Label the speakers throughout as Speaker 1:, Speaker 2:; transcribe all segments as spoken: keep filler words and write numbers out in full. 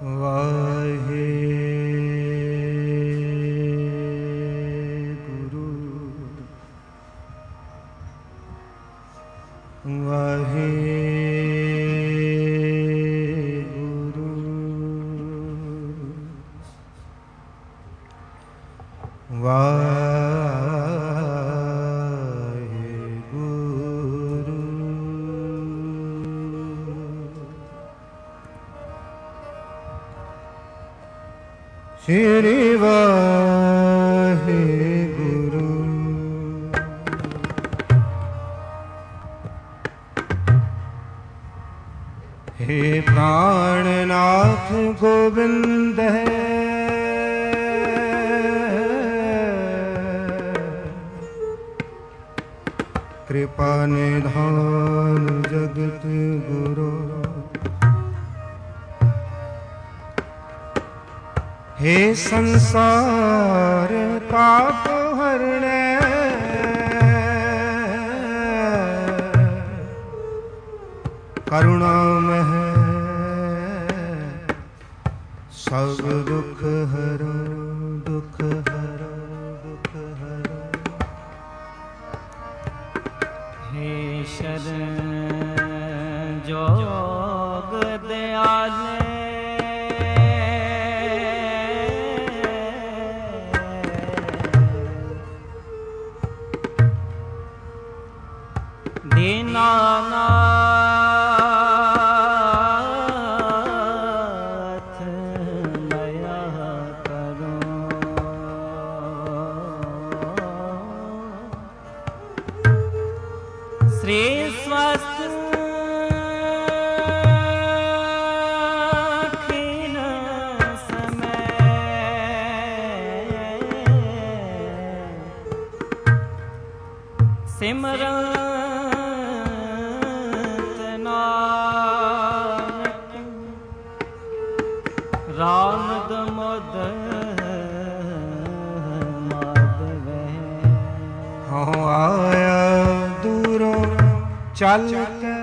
Speaker 1: वाहे गुरु वाहे गुरु वाहे गुरु श्री वाहे गुरु हे प्राणनाथ गोविंद है कृपा निधान जगत गुरु हे संसार ताप हरणे करुणामय सब दुख हरो दुख हरो दुख हरो
Speaker 2: हे शरण जोग दयाले दीनानाथ दया करो श्री स्वस्थ खीन समय सिमरन राम दमोदर माधव
Speaker 1: हाँ आया दूरों चल के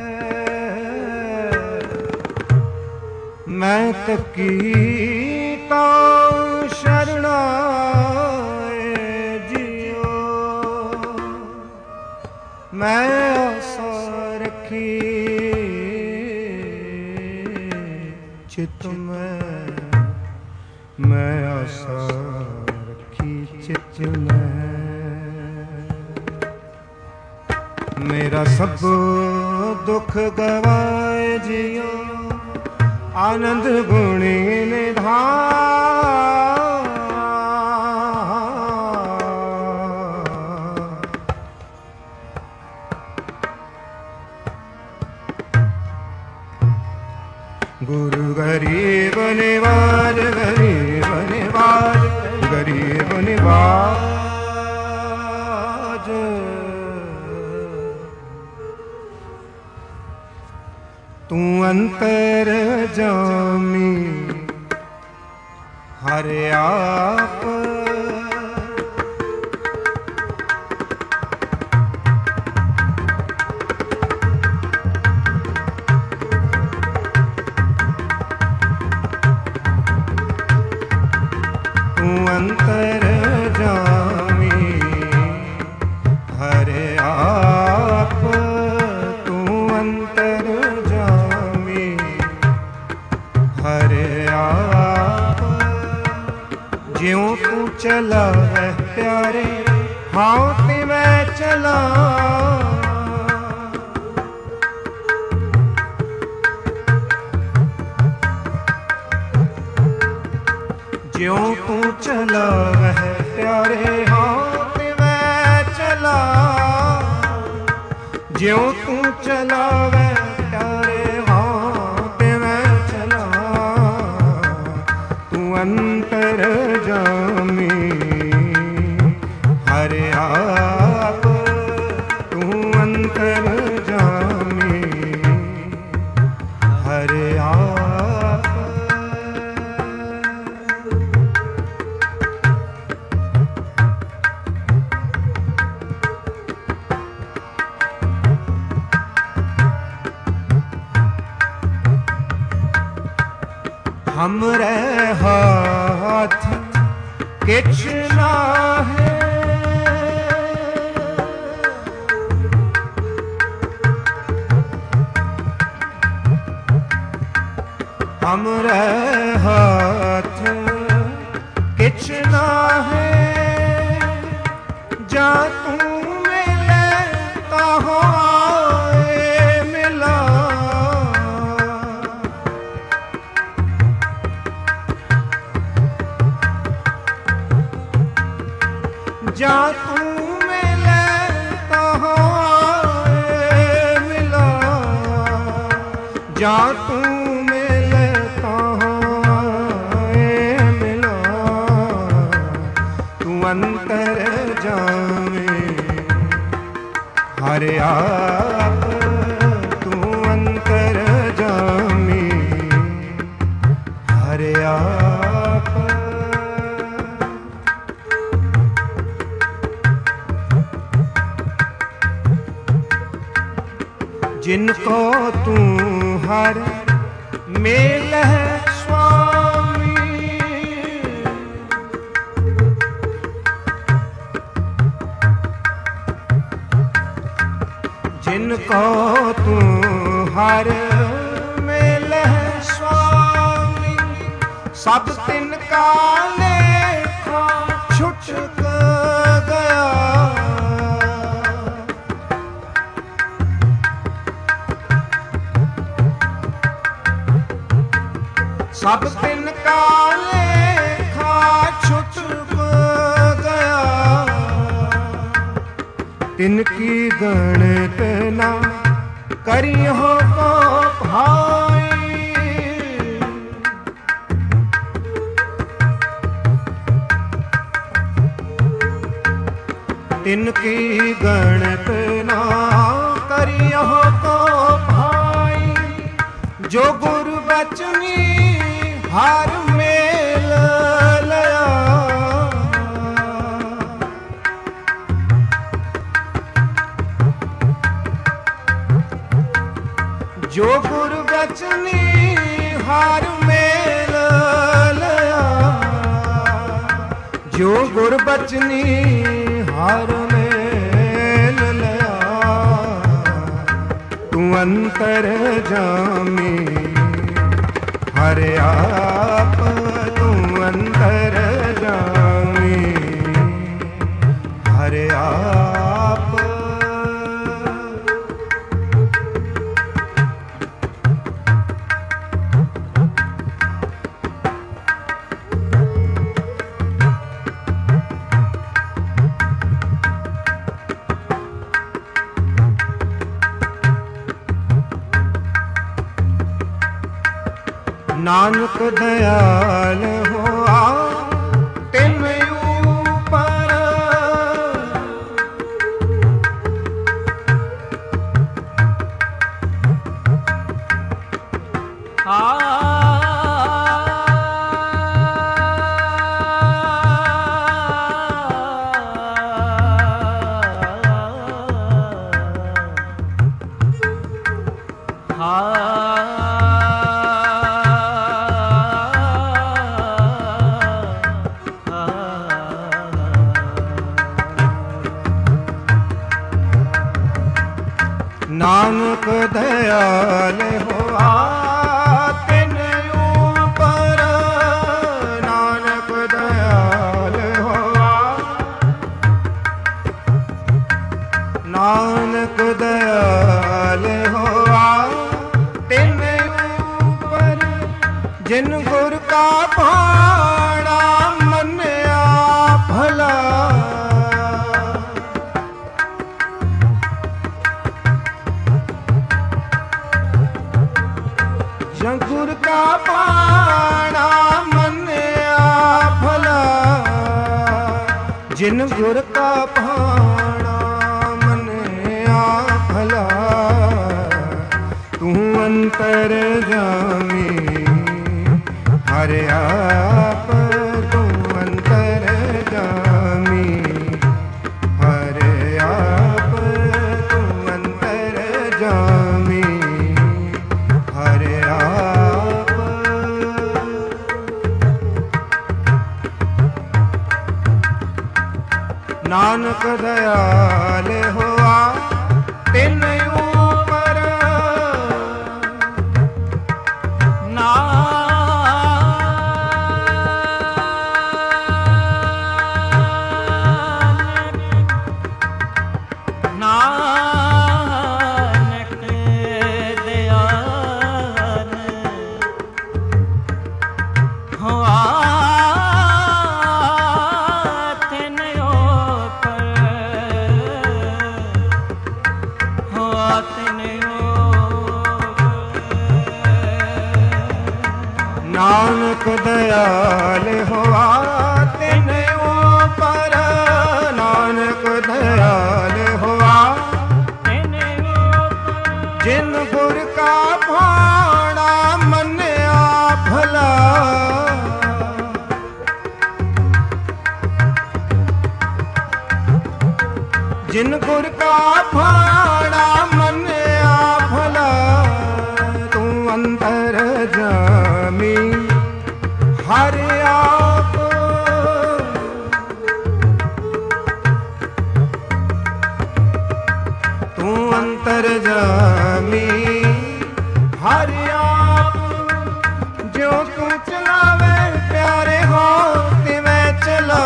Speaker 1: मैं तकी तो शरणाए जियो मैं आशा रखी चित में मैं आशा रखी चित में मेरा सब दुख गवाए जियो आनंद गुणी निधान गुरु गरीब निवाज गरीब निवाज गरीब निवाज तू अंतर जामी हर आप अंतर जामी हरे आप तू अंतर जामी हरे आप ज्यों तू चला है प्यारे हाँ ते मैं चला ज्यों तू चला वह प्यारे हाथ में चला ज्यों तू चला वह प्यारे हाथ में चला तू अंतर जामी हरे आप तू अंतर जामी हरे आप हमरे हाथ किछ नाहे, हमरे हाथ किछ नाहे, जा तू मिले ताहो आए मिला। जा तू मिले ताहो आए मिला, जा तू मिले ताहो आए मिला। तू अंतर जावे हर आप, तू अंतर जामी हर आप। जिनको तू हर मेल है स्वामी, जिनको तू हर मेल है स्वामी, सब तिनका लेखा छुट गया। सब तिनका लेखा छुट गया, तिनकी गणत ना करियो को भाई। तिनकी गणत ना करियो को भाई, जो गुरु बचनी हर मेल लया। जो गुरु बचनी हर मेल लया, जो गुरु बचनी हर मेल लया। तू अंतर जामी हर आप, तू अंतर जामी हर आप। नानक दयाल होआ तिन ऊपर, नानक दयाल होआ तिन ऊपर, नानक दयाल होआ, नानक दयाल होआ तिन ऊपर। जिन गुर का भाड़ा मन्या भला, गुर का पाना मन्या भला। जिन गुर का पाना मन्या भला, तू अंतर जामी हर आप, तू अंतर जामी हर आप, तू अंतर जामी हर आप। नानक दयाल होआ तिन ऊपर
Speaker 2: नानक दयाल होआ तिन ऊपर होआ तिन
Speaker 1: नानक दयाल होआ तिन ऊपर नानक दयाल होआ
Speaker 2: तिन
Speaker 1: जिन गुर का भाड़ा मन्या भला जिन गुर का भाड़ा मन्या भला तू अंतर जामी हर आप तू अंतर जामी हर आप जो तू चलावे प्यारे हो तिवें चला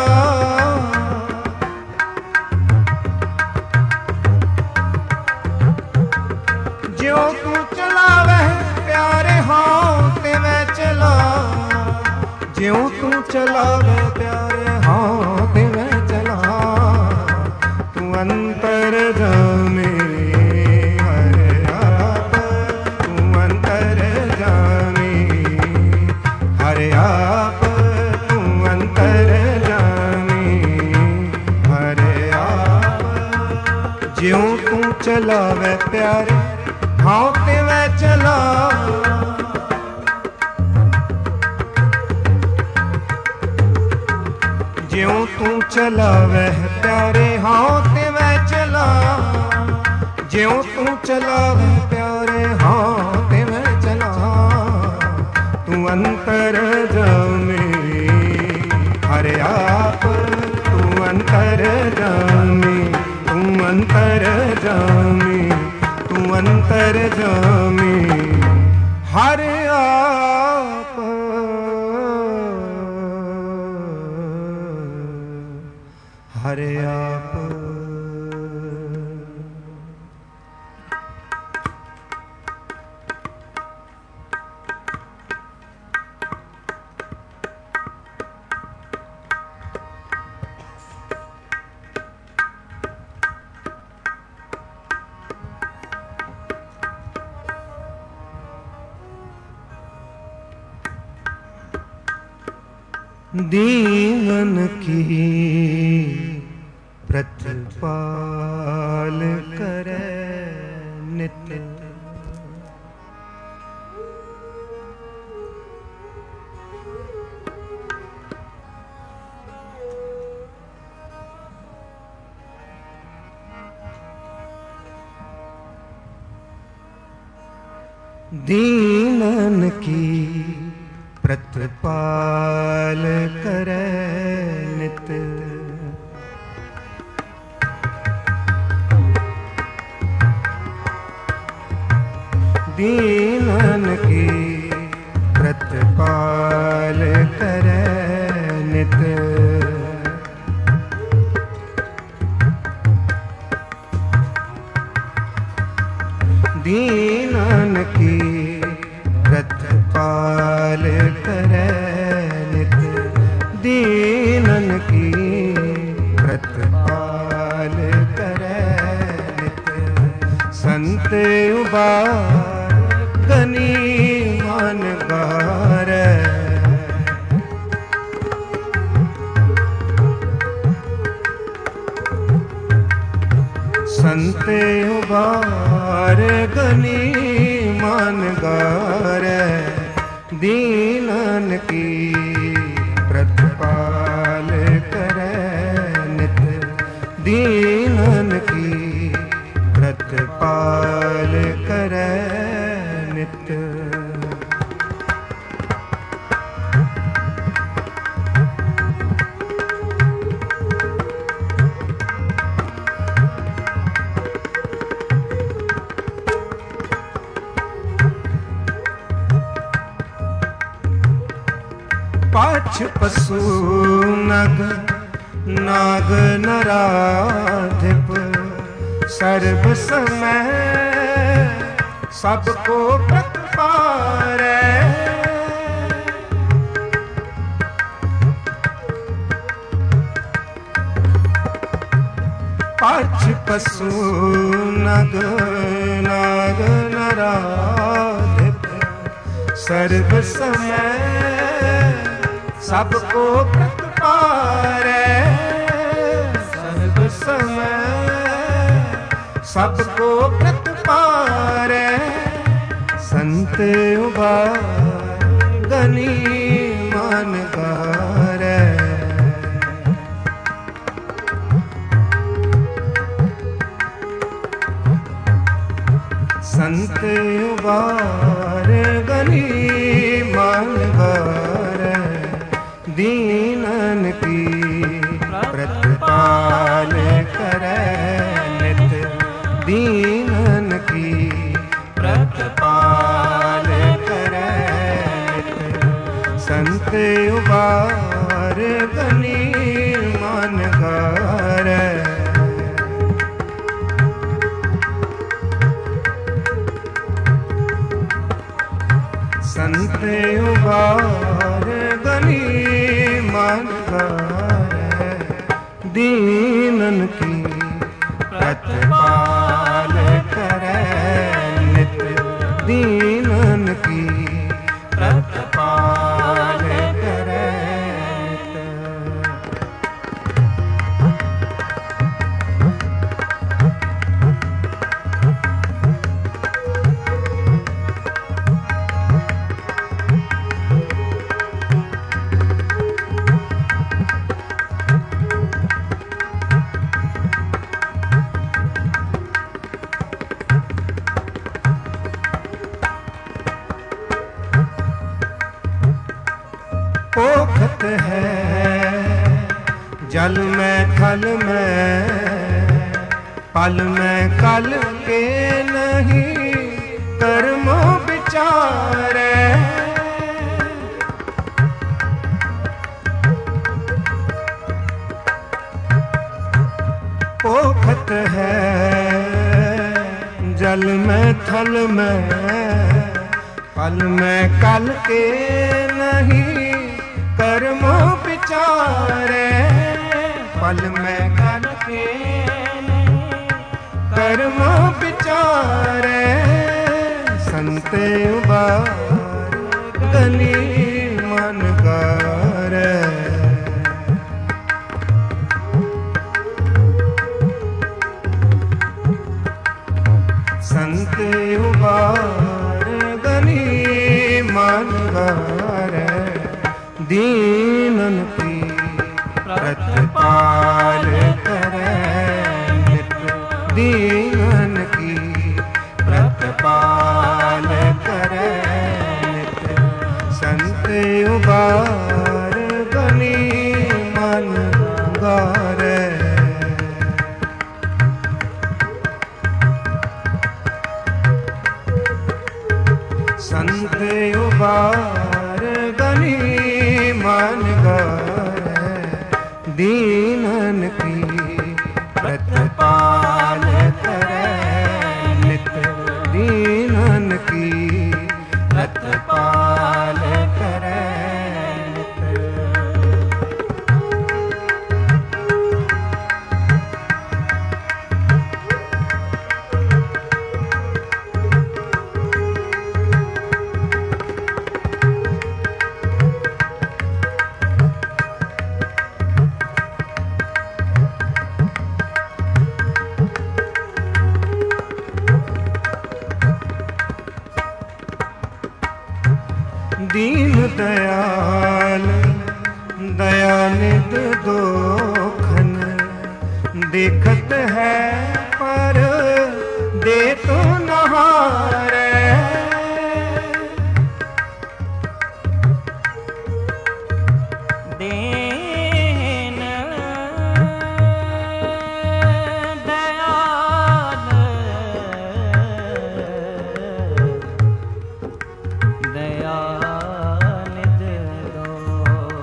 Speaker 1: जो तू चलावे प्यारे हो तिवें चला ज्यों तू चलावे प्यारे हो तिवें चला तू अंतर जामी हरे आप तू अंतर जामी हरे आप तू अंतर जामी हरे आप ज्यों तू चलावे प्यारे हाँ तिवें चला ज्यों तू चला वह प्यारे हाँ तिवें चला ज्यों तू चला वह प्यारे हाँ तिवें चला तू अंतर जामी हरे आप तू अंतर जामी तू अंतर जामी तू अंतर जामी हर आप हरे आप दीनन की प्रतिपाल करे नित्य दीनन की प्रतिपाल करे नित दीनन की प्रतिपाल करे नित दीनन की प्रतिपाल करे नित दीनन की प्रतिपाल करे नित संत उबार गनी मन गार संत उबार गनी मन गार दीनन की प्रतिपाल करे नित दीनन की प्रतिपाल करे नित पाछ पशु नग नाग नराधिप सर्व समय सबको प्रतपारै। पाछ पशु नग नाग नराधिप सर्व समय सबको प्रतपारै। सर्व समय सबको प्रतपारै। संत उबार गनी मान गारै। संत उबार गनी मान गारै। दीनन की प्रतिपाल करै नित। दीनन की प्रतिपाल करै नित। संत उबार गनी मान गारै। संत उबार गनी मान गारै। दीनन की प्रतिपाल करै नित। दीनन की प्रतिपाल करै नित। पोखत है जल में थल में पल में कल के नहीं कर्मों विचारै। पोखत है जल में थल में पल में कल के नहीं कर्मों विचारै। पल में कल के कर्मों विचारै। संत उबार गनी मान गारै। संत उबार गनी मान गारै। दीनन की प्रतिपाल करै नित। दीनन की प्रतिपाल करै नित। संत उबार गनी मान गारै। संत उबार गनी मान गारै। दीनन की प्रतिपाल करै नित। दीनन की प्रतिपाल करै नित। दीन दयाल दयानिध दोखन देखत है पर दे तो नहारै।
Speaker 2: दीन दयाल दयानिध दोखन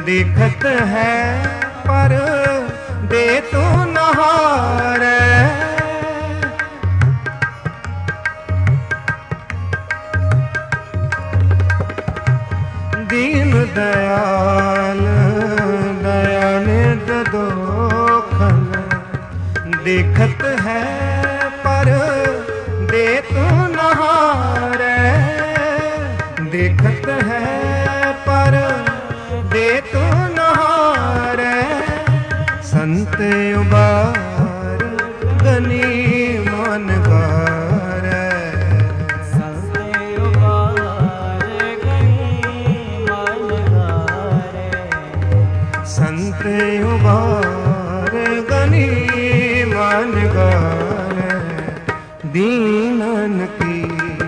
Speaker 1: दिखत है पर दे तू नहारे। दीन दयाल दया निध दोखन दिखत है पर दे तू नहारे। दिखत है पर दे तू नहारे। संत उबार गनी मन गारे।
Speaker 2: संत उबार गनी मन गारे।
Speaker 1: संत उबार गनी मन गारे। दीनन की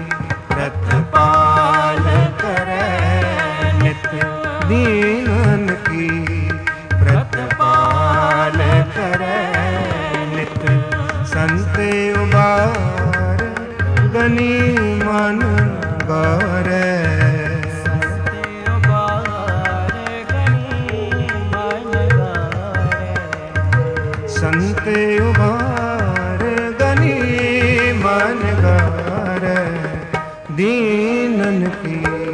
Speaker 1: प्रतिपाल करे नित। दीनन की प्रतिपाल करे नित। संत उबार गनी मन गारे।
Speaker 2: संत उबार गनी मन गारे।
Speaker 1: संत उबार गनी मन गारे। दीनन की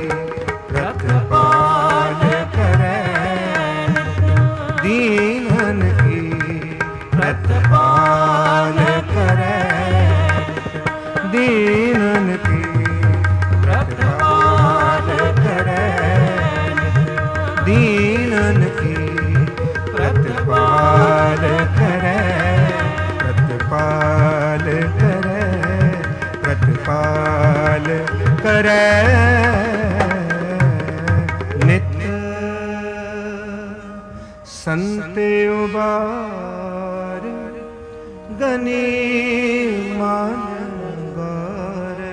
Speaker 1: प्रतिपाल करे। दीनन की प्रतिपाल करे। दीनन की प्रतिपाल करे। दीनन की प्रतिपाल करे। प्रतिपाल करे। प्रतिपाल करे नित्य। संत उबार गनी मन गारे।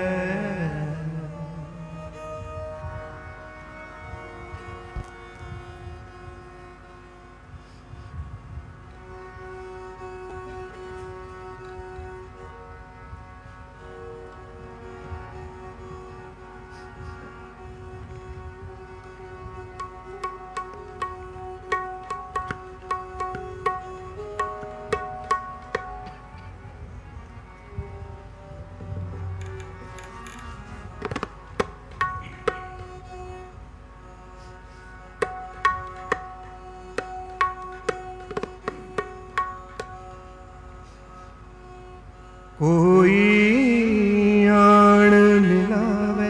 Speaker 1: कोई आण मिलावे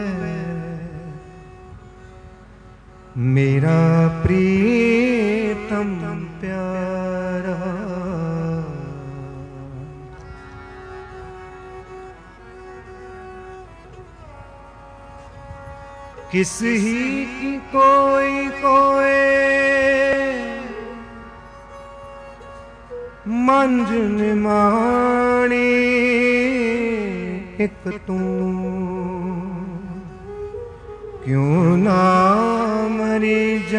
Speaker 1: मेरा प्रीतम प्यारा। किस ही की कोई कोई मंझ निमाणी एक तू। क्यों ना मरी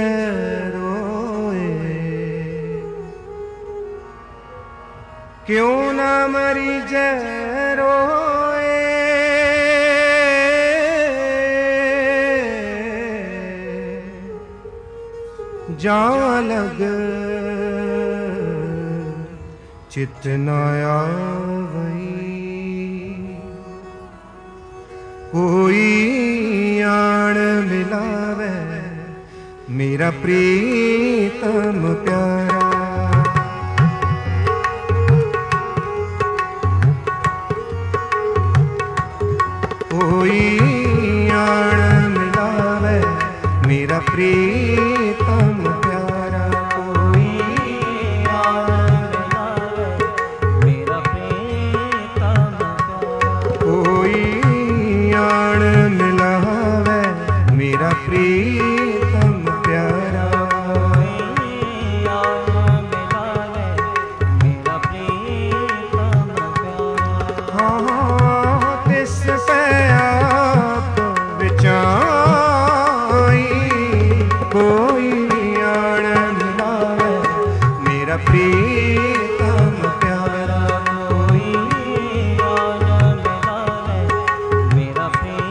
Speaker 1: जरोए। क्यों ना मरी जरोए। जा लग चित न आवई। कोई आण मिलावे मेरा प्रीतम प्यारा। कोई आण मिलावे मेरा प्रीतम प्यारा।
Speaker 2: कोई आण मिलावे मेरा प्रीतम प्यारा।
Speaker 1: कोई आण मिलावे मेरा प्रीतम प्यारा।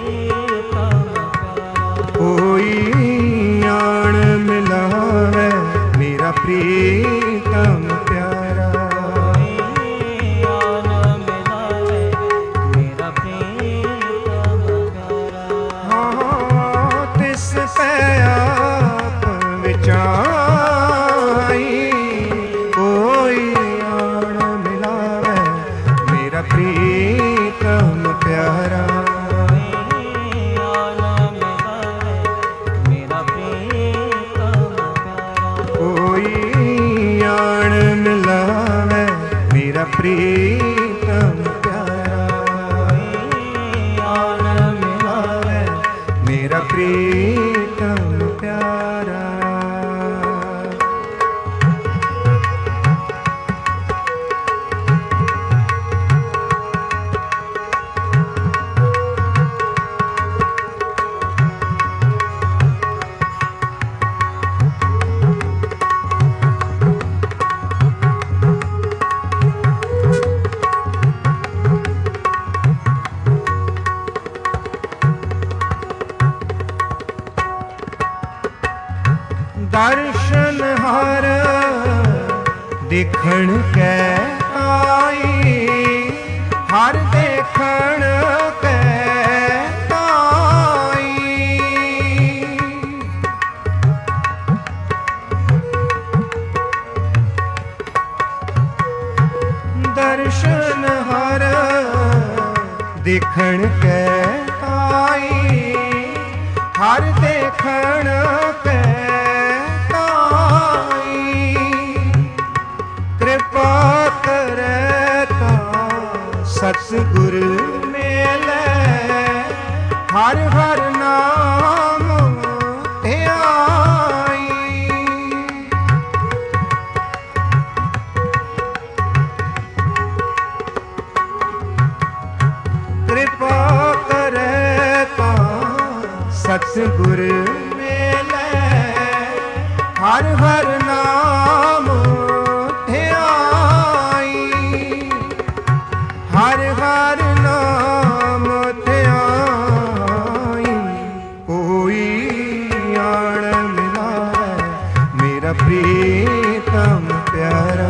Speaker 1: कोई आण मिलावे प्रीतम प्यारा।
Speaker 2: आन मिलावे मेरा प्रीतम प्यारा।
Speaker 1: हाँ तिस पे आप विचाई, कोई आन मिलावे मेरा प्रीतम प्यारा। प्रीतम प्यारा, आन मिलावे मेरा प्रीतम प्यारा। दर्शन हर देखण कै आई, हर देखण कै आई। दर्शन हर देखण कै आई, हर देखण कै सतगुर मेले हर हर नाम ध्याई। कृपा करे ता सतगुर मेले हर हर नाम हर हर नाम ध्याई। कोई आन मिलावे मेरा प्रीतम प्यारा।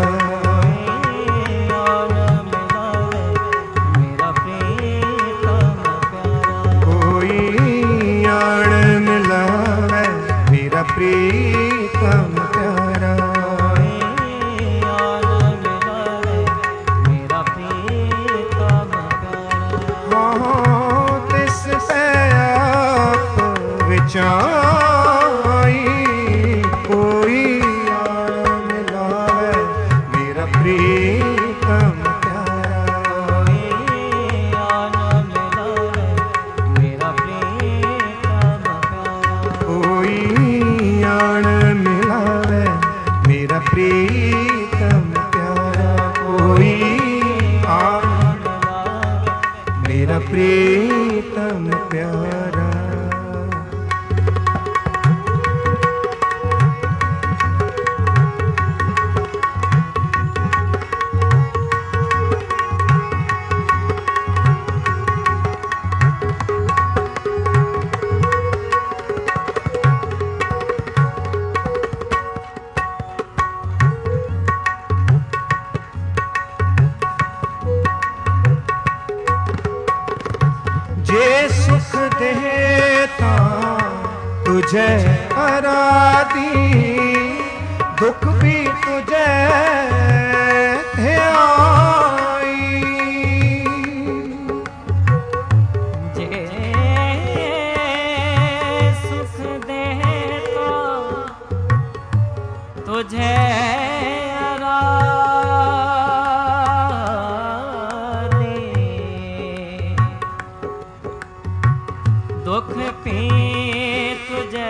Speaker 2: आन मिलावे मेरा प्रीतम प्यारा।
Speaker 1: कोई आन मिलावे मेरा प्रीतम प्यारा। चाई कोई आन मिलावे मेरा प्रीतम प्यारा।
Speaker 2: आन मिलावे मेरा प्रीतम प्यारा।
Speaker 1: कोई आन मिलावे मेरा प्रीतम प्यारा। कोई आन मिलावे मेरा प्रीतम प्यारा। जे सुख देता तुझे हरादी, दुख भी तुझे ध्याई।
Speaker 2: जे सुख देता तुझे दुख पी तुझे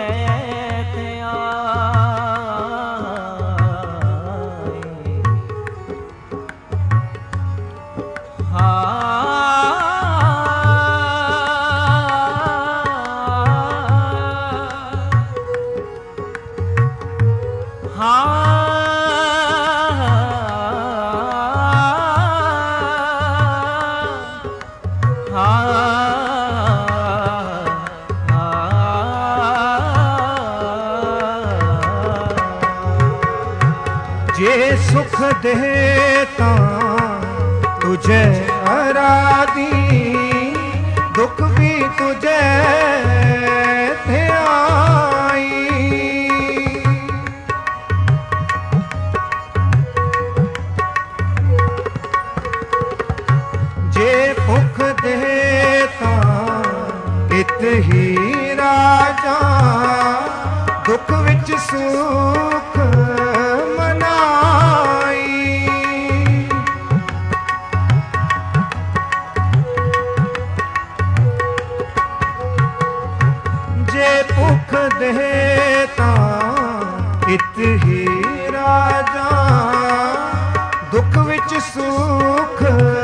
Speaker 2: हाँ
Speaker 1: ਜੇ ਸੁਖ ਦੇ ਤਾਂ ਤੁਝੇ ਅਰਾਦੀ, ਦੁੱਖ ਵੀ ਤੁਝੇ ਧਿਆਈ। ਜੇ ਭੁੱਖ ਦੇ ਤਾਂ ਇਤ ਹੀ ਰਾਜਾ, ਦੁੱਖ ਵਿੱਚ ਸੁਖ ਮਨਾਈ। ਜੇ ਭੁੱਖ ਦੇ ਤਾਂ ਇਤ ਹੀ ਰਾਜਾ, ਦੁੱਖ ਵਿੱਚ ਸੁਖ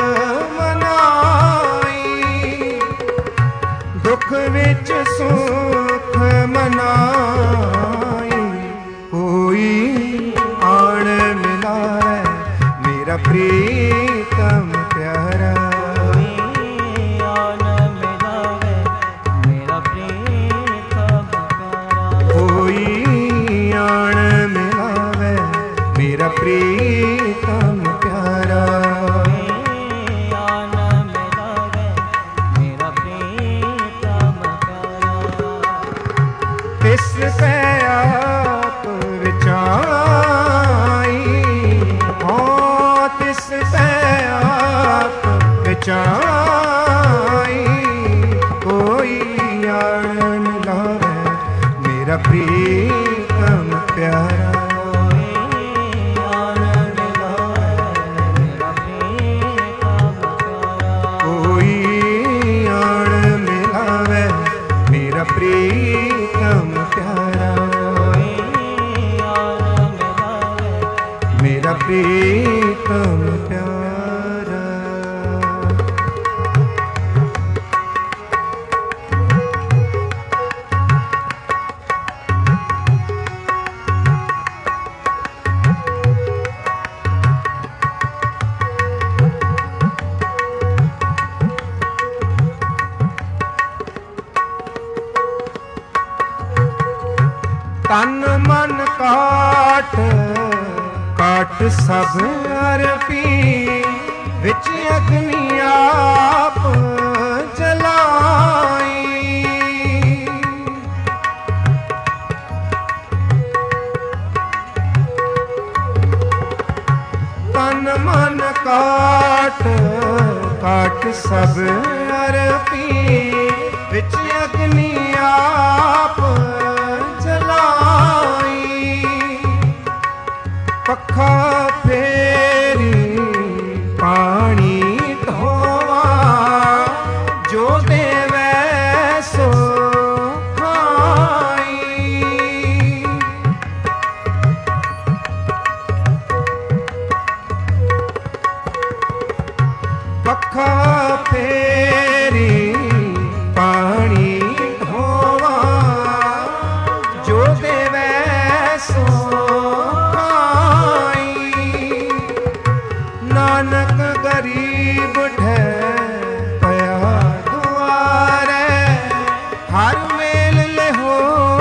Speaker 1: ਮਨਾਈ। ਦੁੱਖ ਵਿੱਚ ਸੁਖ ਮਨਾਈ। ਕੋਈ ਆਣ ਮਿਲਾਏ ਮੇਰਾ ਪ੍ਰੀਤਮ ਪਿਆਰਾ, ਕੋਈ ਆਣ ਮਿਲਾਵੇ ਮੇਰਾ ਪ੍ਰੀਤਮ ਪਿਆਰਾ। ਤਿਸ ਪੈ ਆਪ ਵਿਚਾਈ, ਹੋ ਤਿਸ ਪੈ ਆਪ ਵਿਚਾਈ। ਕੋਈ ਆਣ ਮਿਲਾਵੇ ਮੇਰਾ ਪ੍ਰੀਤਮ ਪਿਆਰਾ, ਕੋਈ ਆਣ ਮਿਲਾਵੇ ਮੇਰਾ ਪ੍ਰੀਤਮ ਪਿਆਰਾ, ਮੇਰਾ ਪ੍ਰੀਤਮ ਪਿਆਰਾ। ਤਨ ਮਨ ਕਾਟ ਕਾਟ ਸਭ ਅਰਪੀ, ਵਿੱਚ ਅਗਨੀ ਆਪ ਜਲਾਈ। ਤਨ ਮਨ ਕਾਟ ਕਾਟ ਸਭ ਅਰਪੀ, ਵਿੱਚ ਅਗਨੀ ਆਪ ਜਲਾਈ। ਪੱਖਾ ਫੇਰੀ ਪਾਣੀ ਧੋਵਾ, ਜੋ ਦੇਵੈ ਸੋ ਖਾਈ। ਪੱਖਾ ਫੇਰੀ ਪਾਣੀ ਧੋਵਾ, ਜੋ ਦੇਵੈ ਸੋ ਖਾਈ। ਨਾਨਕ ਗਰੀਬ ਠਹਿ ਪਿਆ ਦੁਆਰੇ, ਹਰ ਮੇਲ ਲਿਹੋ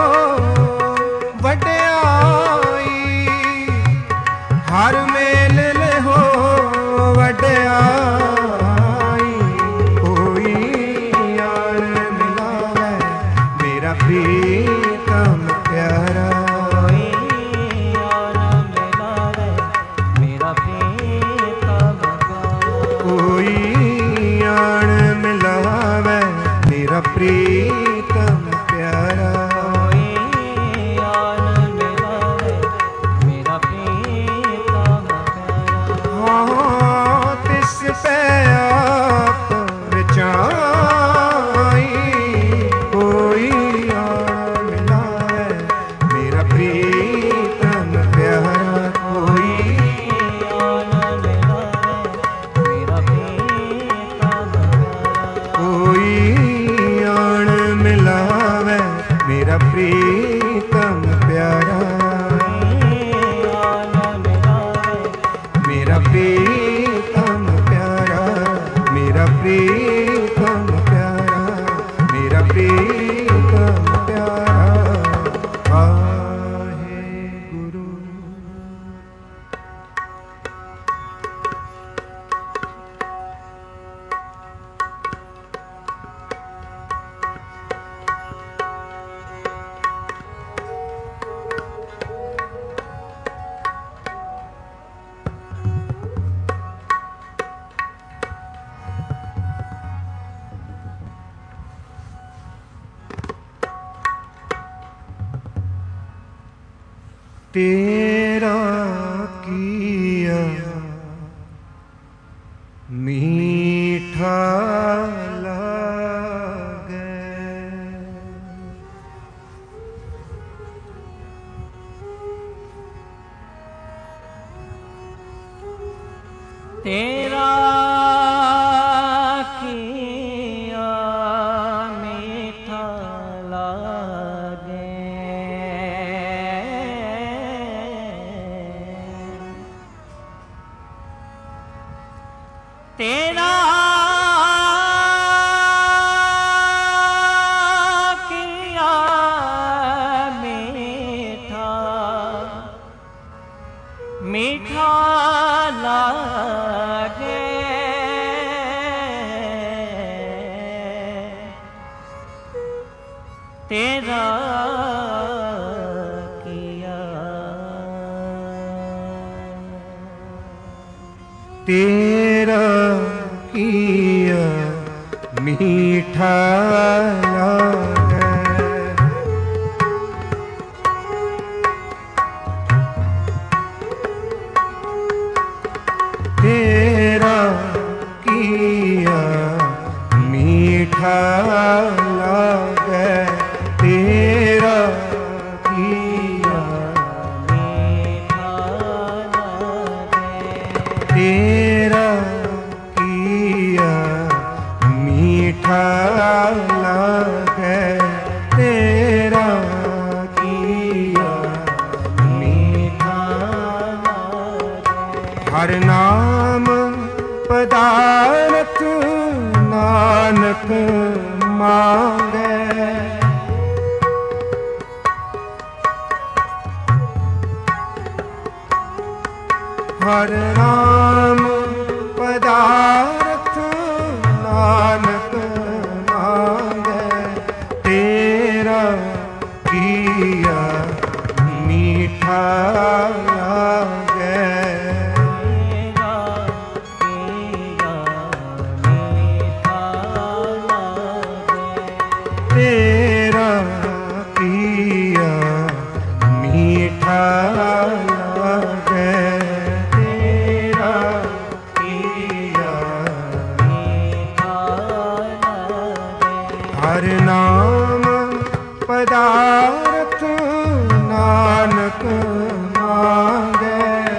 Speaker 1: ਵਡਿਆਈ। ਹਰ ਮੇਲ ਲਿਹੋ ਵਡਿਆਈ। ਕੋਈ ਆਣ ਮਿਲਾਵੇ ਮੇਰਾ ਪ੍ਰੀਤਮ ਪਿਆਰਾ, ਕੋਈ ਆਣ ਮਿਲਾਵੇ ਮੇਰਾ ਪ੍ਰੀਤਮ ਪਿਆਰਾ, तेरा किया मीठा लागे।
Speaker 2: तेरा किया मीठा लागे। तेरा किया मीठा मीठा लागे। तेरा किया
Speaker 1: तेरा किया मीठा लागे। तेरा किया मीठा लागे। तेरा किया
Speaker 2: मीठा लागे।
Speaker 1: तेरा किया मीठा लागे। तेरा किया मीठा लागे। हर नाम पदारथ नानक मांगे। हर नाम पदारथ नानक मांगे। तेरा किया मीठा लागे।
Speaker 2: तेरा किया मीठा लागे।
Speaker 1: तेरा किया मीठा लागे। तेरा किया
Speaker 2: मीठा लागे।
Speaker 1: हर नाम पदारथ नानक मांगे।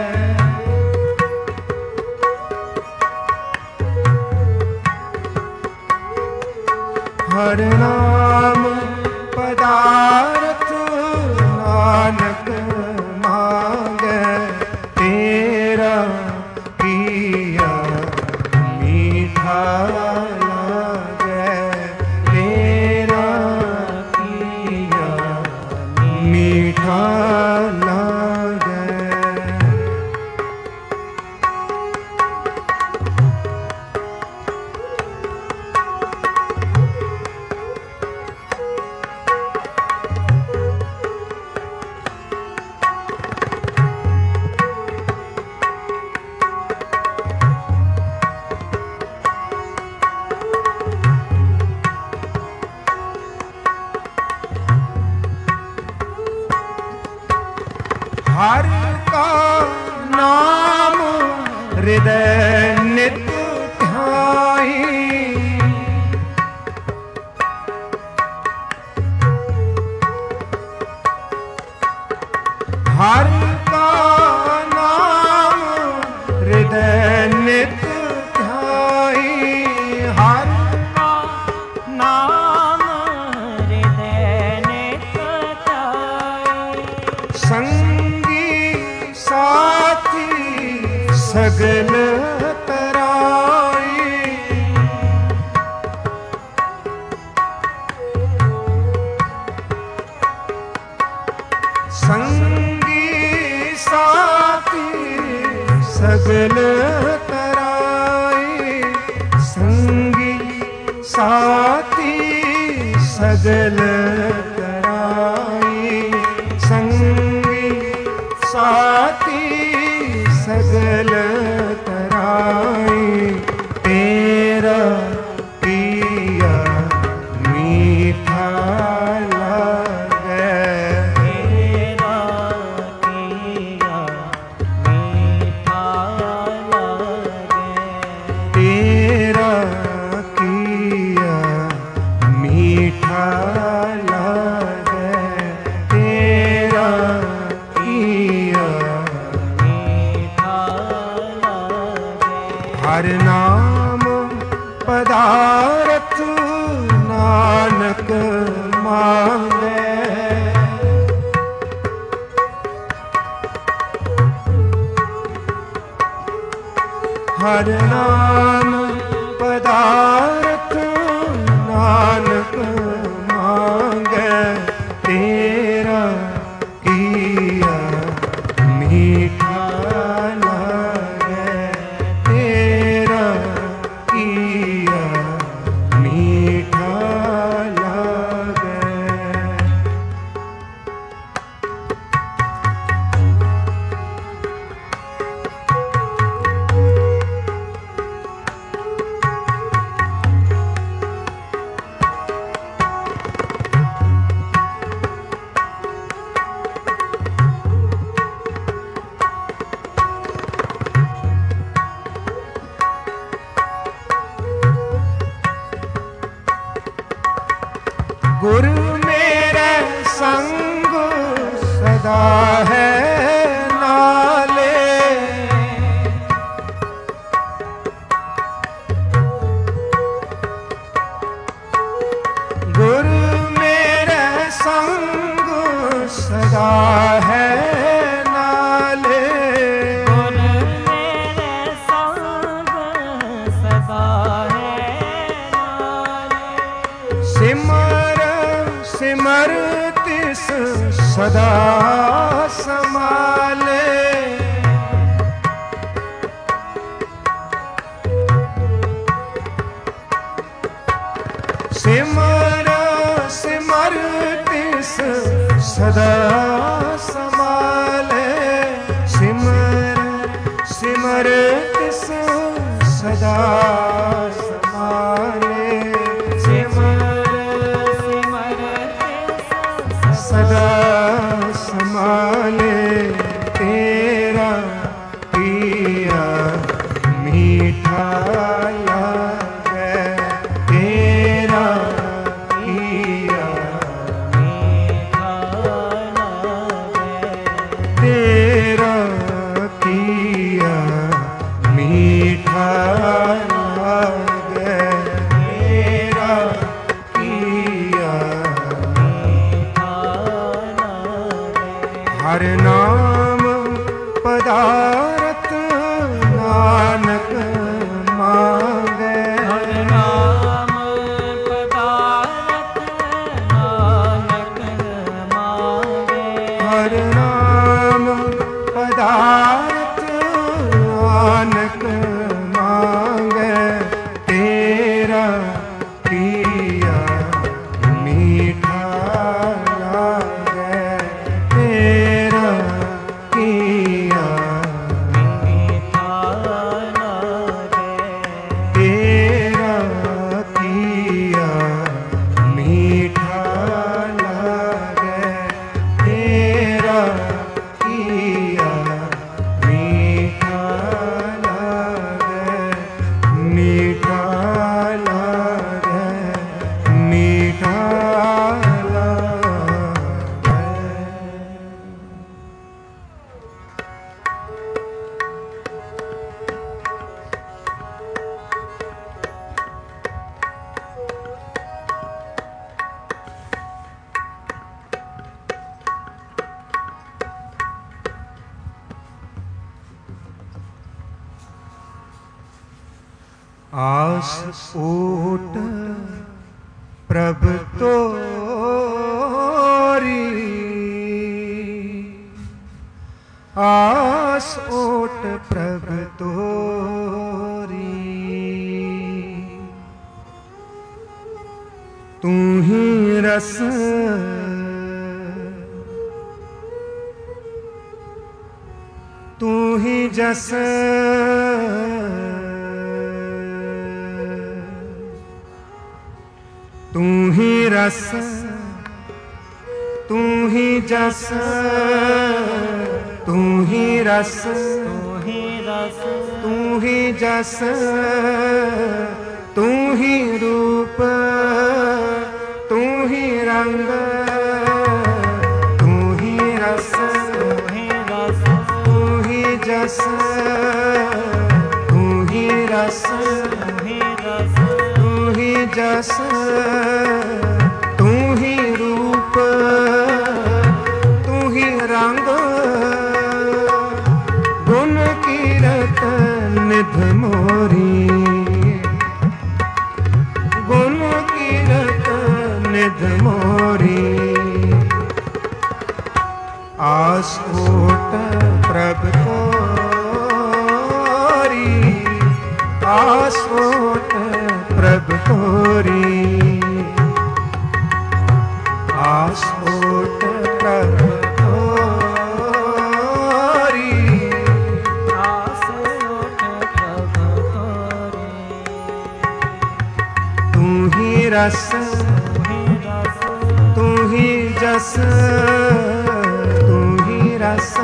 Speaker 1: हर नाम पदारथ नानक मांगे। तेरा किया मीठा लागे। तेरा किया मीठा लागे। हर का नाम हृदय नित ध्याई। हर का नाम हृदय नित ध्याई। हर
Speaker 2: का नाम हृदय नित ध्याई।
Speaker 1: संगी साथी सगल तराई। संगी साथी सगल तराई। संगी साथी सगल तराई। संगी साथी सगल तराई। तेरा किया मीठा लागे।
Speaker 2: तेरा
Speaker 1: ਹਰ ਨਾਮ ਪਦਾਰਥ ਨਾਨਕ ਮੰਗੈ। ਹਰ ਨਾਮ ਪਦਾਰਥ ਨਾਨਕ ਮੰਗੈ। ਤੇਰਾ ਕੀਆ ਮੀਠਾ ਲਾਗੈ। ਤੇਰਾ ਕੀਆ ਮੀਠਾ ਲਾਗੈ। ਗੁਰ ਮੇਰੇ ਸੰਗ ਸਦਾ ਹੈ ਨਾਲੇ। ਗੁਰ ਮੇਰੇ ਸੰਗ ਸਦਾ ਹੈ ਨਾਲੇ।
Speaker 2: ਗੁਰ ਮੇਰੇ ਸੰਗ ਸਦਾ ਹੈ ਨਾਲੇ।
Speaker 1: ਸਿਮਰ ਸਿਮਰ ਤਿਸ ਸਦਾ ਸਮਾਲੇ। ਸਿਮਰ ਸਿਮਰ ਤਿਸ ਸਦਾ ਸਮਾਲੇ। ਸਿਮਰ ਸਿਮਰ ਤਿਸ ਸਦਾ ਸਮਾਲੇ। ਸਦਾ ਸਮਾਲੇ। ਤੇਰਾ ਕੀਆ ਮੀਠਾ ਲਾਗੈ। ਤੇਰਾ ਕੀਆ
Speaker 2: ਮੀਠਾ ਲਾਗੈ।
Speaker 1: ਤੇਰਾ ਕੀਆ ਮੀਠਾ ਲਾਗੈ। ਤੇਰਾ ਕੀਆ ਹਰ ਨਾਮ ਪਦਾਰਥ ਨਾਨਕ ਮੰਗੈ।
Speaker 2: ਹਰ ਨਾਮ ਪਦਾਰਥ ਨਾਨਕ ਮੰਗੈ।
Speaker 1: ਹਰ ਨਾਮ ਪਦਾਰਥ ਨਾਨਕ ਮੰਗੈ। ਤੇਰਾ ਕੀਆ ਮੀਠਾ ਲਾਗੈ। ਤੇਰਾ ਕੀਆ
Speaker 2: ਮੀਠਾ ਲਾਗੈ।
Speaker 1: ਤੇਰਾ ਕੀਆ ਮੀਠਾ ਲਾਗੈ। ਤੇਰਾ ਕੀਆ ਮੀਠਾ ਲਾਗੈ। ਮੀਠਾ ਲਾਗੈ। ਮੀਠਾ ਲਾਗੈ। ਆਸ ਓਟ ਪ੍ਰਭ ਤੋਰੀ। ਆਸ ਓਟ ਪ੍ਰਭ ਤੋਰੀ। ਤੂੰ ਹੀ ਰਸ ਤੂੰ ਹੀ ਜਸ ਤੂੰ ਹੀ ਰਸ ਤੂੰ ਹੀ ਜਸ ਤੂੰ ਹੀ ਰਸ
Speaker 2: ਤੂੰ ਹੀ ਰਸ
Speaker 1: ਤੂੰ ਹੀ ਜਸ ਤੂੰ ਹੀ ਰੂਪ ਤੂੰ ਹੀ ਰੰਗ ਤੂੰ ਹੀ ਰਸ
Speaker 2: ਤੂੰ ਹੀ ਰਸ
Speaker 1: ਤੂੰ ਹੀ ਜਸ ਤੂੰ ਹੀ ਰੰਗ रस
Speaker 2: तू ही रस
Speaker 1: तू ही जस तू ही रूप तू ही रंग गुण कीरत निध मोरी गुण कीरत निध मोरी आसोट प्रभ तोरी आसोट प्रभ तोरी आसोट प्रभ तोरी
Speaker 2: आसोट प्रभ तोरी
Speaker 1: तू ही रस
Speaker 2: तू ही रस
Speaker 1: तू ही जस तू ही रस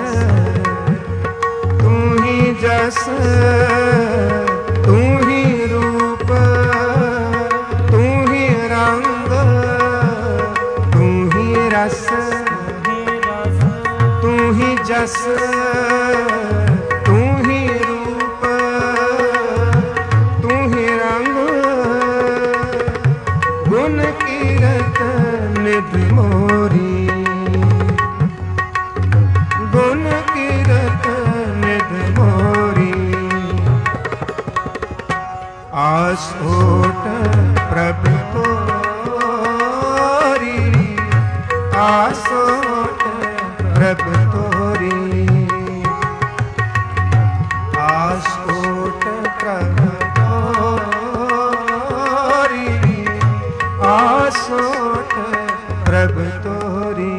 Speaker 1: तू ही जस तू ही रूप तू ही रंग तू ही रस
Speaker 2: तू ही रस
Speaker 1: तू ही जस तू ही रूप तू ही रंग गुण कीरत निध मोरी गुण कीरत निध मोरी आसोट प्रभ तोरी आसोट प्रभ तोरी आसोट प्रभ तोरी आसोट प्रभ तोरी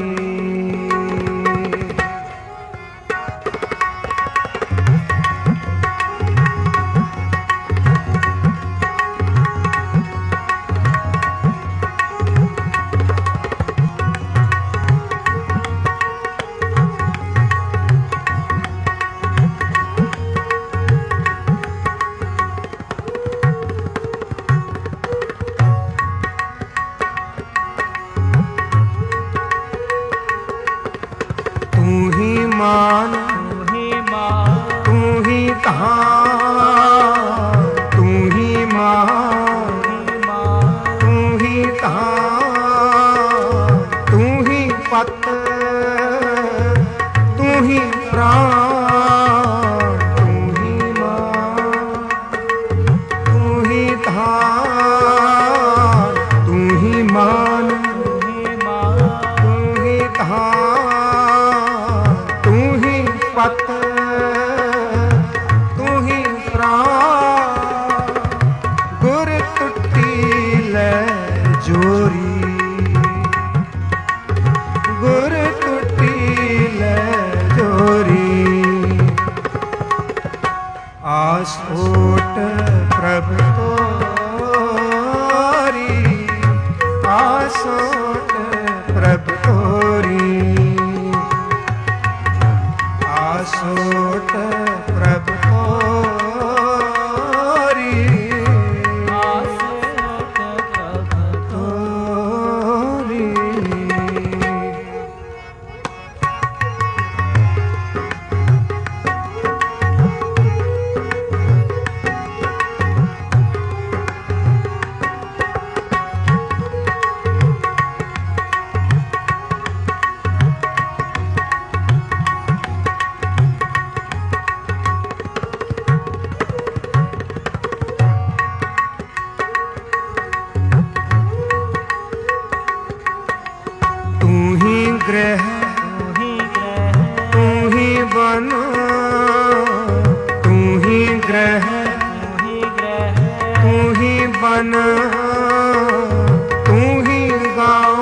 Speaker 1: मान
Speaker 2: तू ही मान
Speaker 1: तू ही कहाँ तू ही मान तू ही कहाँ तू ही पत तू ही प्राण तू ही मान तू ही कहाँ तू ही मान तू ही कहाँ पत तू ही प्राण गुर टुटी ले जोरी गुर टुटी ले जोरी आसोट प्रभ तोरी आसोट प्रभ तोरी आसोट प्रभ तोरी
Speaker 2: आसोट प्रभ
Speaker 1: तोरी ग्रह
Speaker 2: तू ही ग्रह
Speaker 1: तू ही बन तू ही ग्रह
Speaker 2: तू ही ग्रह
Speaker 1: तू ही बन तू ही गाओ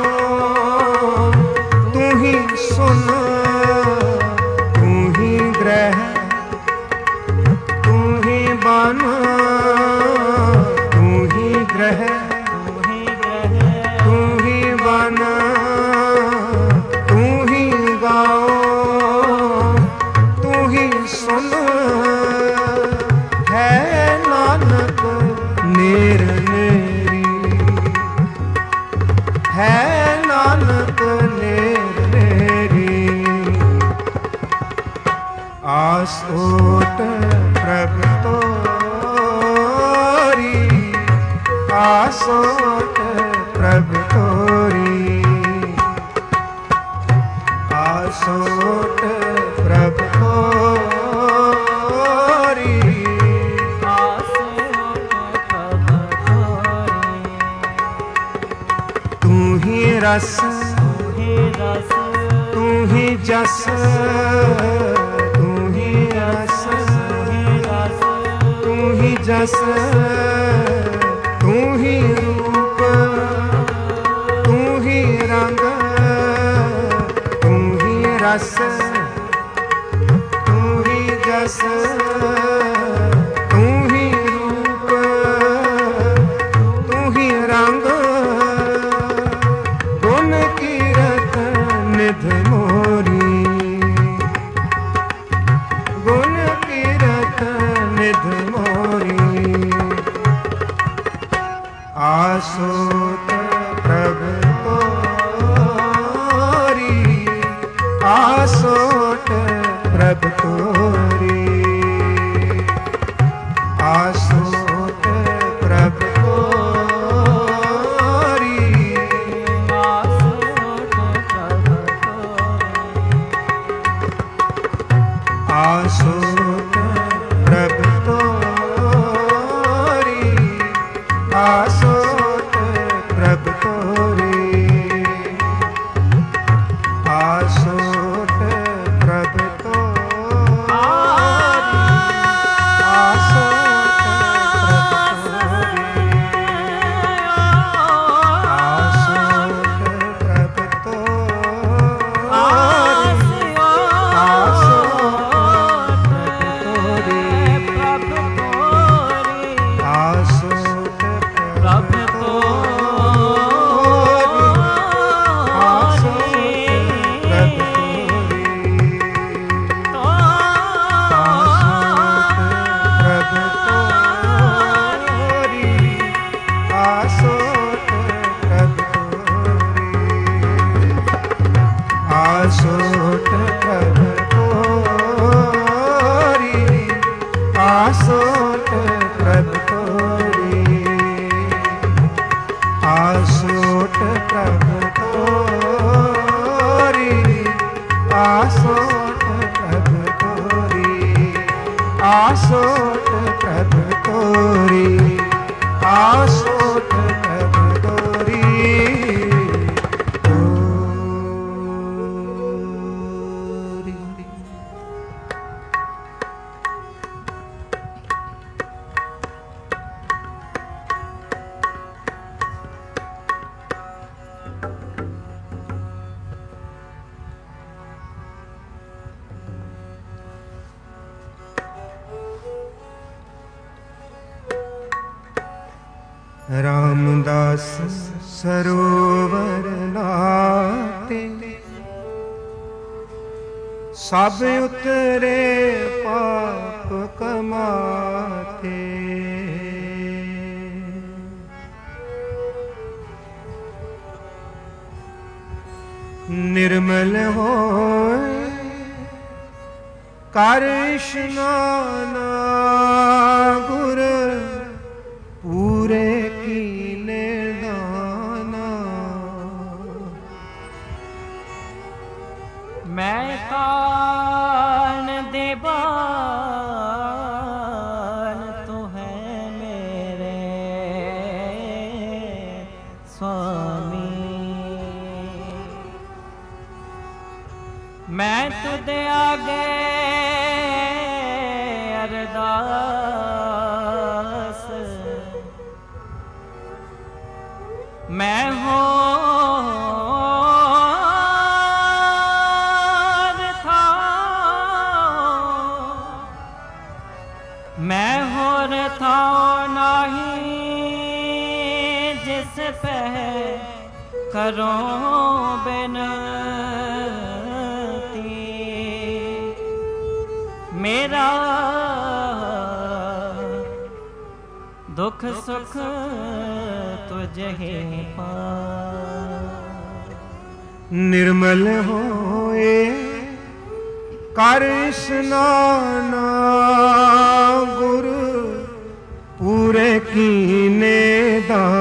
Speaker 1: तू ही सुन तू ही ग्रह तू ही बन तू ही ग्रह
Speaker 2: तू ही ग्रह
Speaker 1: तू ही बन तू ही गाओ तू ही सुन है नानक नेर नेरी है नानक नेर नेरी आसोट प्रभ तोरी आसोट प्रभ तोरी, आसोट प्रभ तोरी,
Speaker 2: आसोट प्रभ तोरी।
Speaker 1: तू ही रस,
Speaker 2: तू ही रस,
Speaker 1: तू ही जस, तू ही रस, तू ही जस, तू ही रूप, तू ही रंग, तू ही रस, तू ही जस, तू ही रूप, तू ही रंग, गुण कीरत निध मोरी, गुण कीरत निध मोरी। आसोट प्रभ तोरी, आसोट प्रभ तोरी, आसोट प्रभ तोरी,
Speaker 2: आसोट प्रभ तोरी।
Speaker 1: आसोट प्रभ तोरी, आसोट प्रभ तोरी, आसोट प्रभ तोरी, आसोट प्रभ तोरी, आसोट प्रभ तोरी, आसोट प्रभ तोरी, आसोट प्रभ तोरी, आसोट प्रभ तोरी, आसोट प्रभ तोरी, आसोट प्रभ तोरी, आसोट प्रभ तोरी, आसोट प्रभ तोरी, आसोट प्रभ तोरी। रामदास सरोवर नाते, सब उतरे पाप कमाते। निर्मल होए कर स्नान, गुर पूरे कीने दाना।
Speaker 2: मैं कान देवान तू है मेरे स्वामी। मैं तुझे आगे अरदास, मैं हो था, मैं होर था नहीं जिस पे करो बेनती। मेरा दुख सुख तुझे पा।
Speaker 1: निर्मल होए कर स्नान, गुर पूरे कीने दान।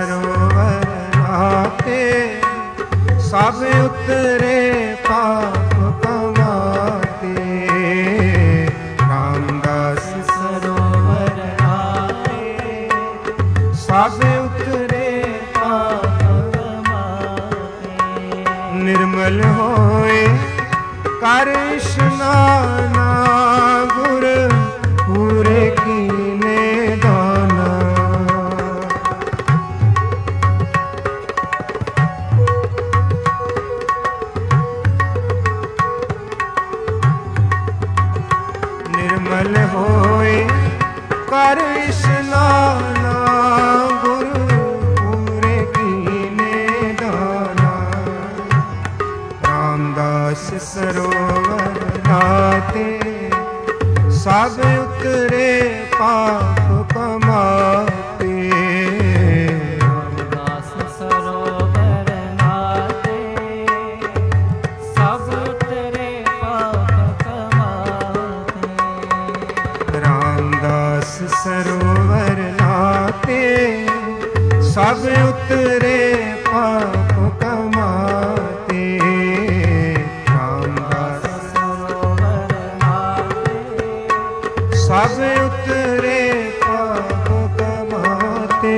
Speaker 1: सरोवर नाते, सब उतरे पाप कमाते। रामदास सरोवर नाते, सब उतरे पाप कमाते। निर्मल होए कर स्नाना, गुर पूरे कीने दाना। निर्मल होए कर स्नाना, गुर पूरे कीने दाना। रामदास सरोवर नाते, सब उतरे पाप कमाते।
Speaker 2: रामदास सरोवर नाते, सब उतरे पाप कमाते।
Speaker 1: रामदास सरोवर नाते, सब उतरे पाप कमाते। सब उतरे पाप कमाते।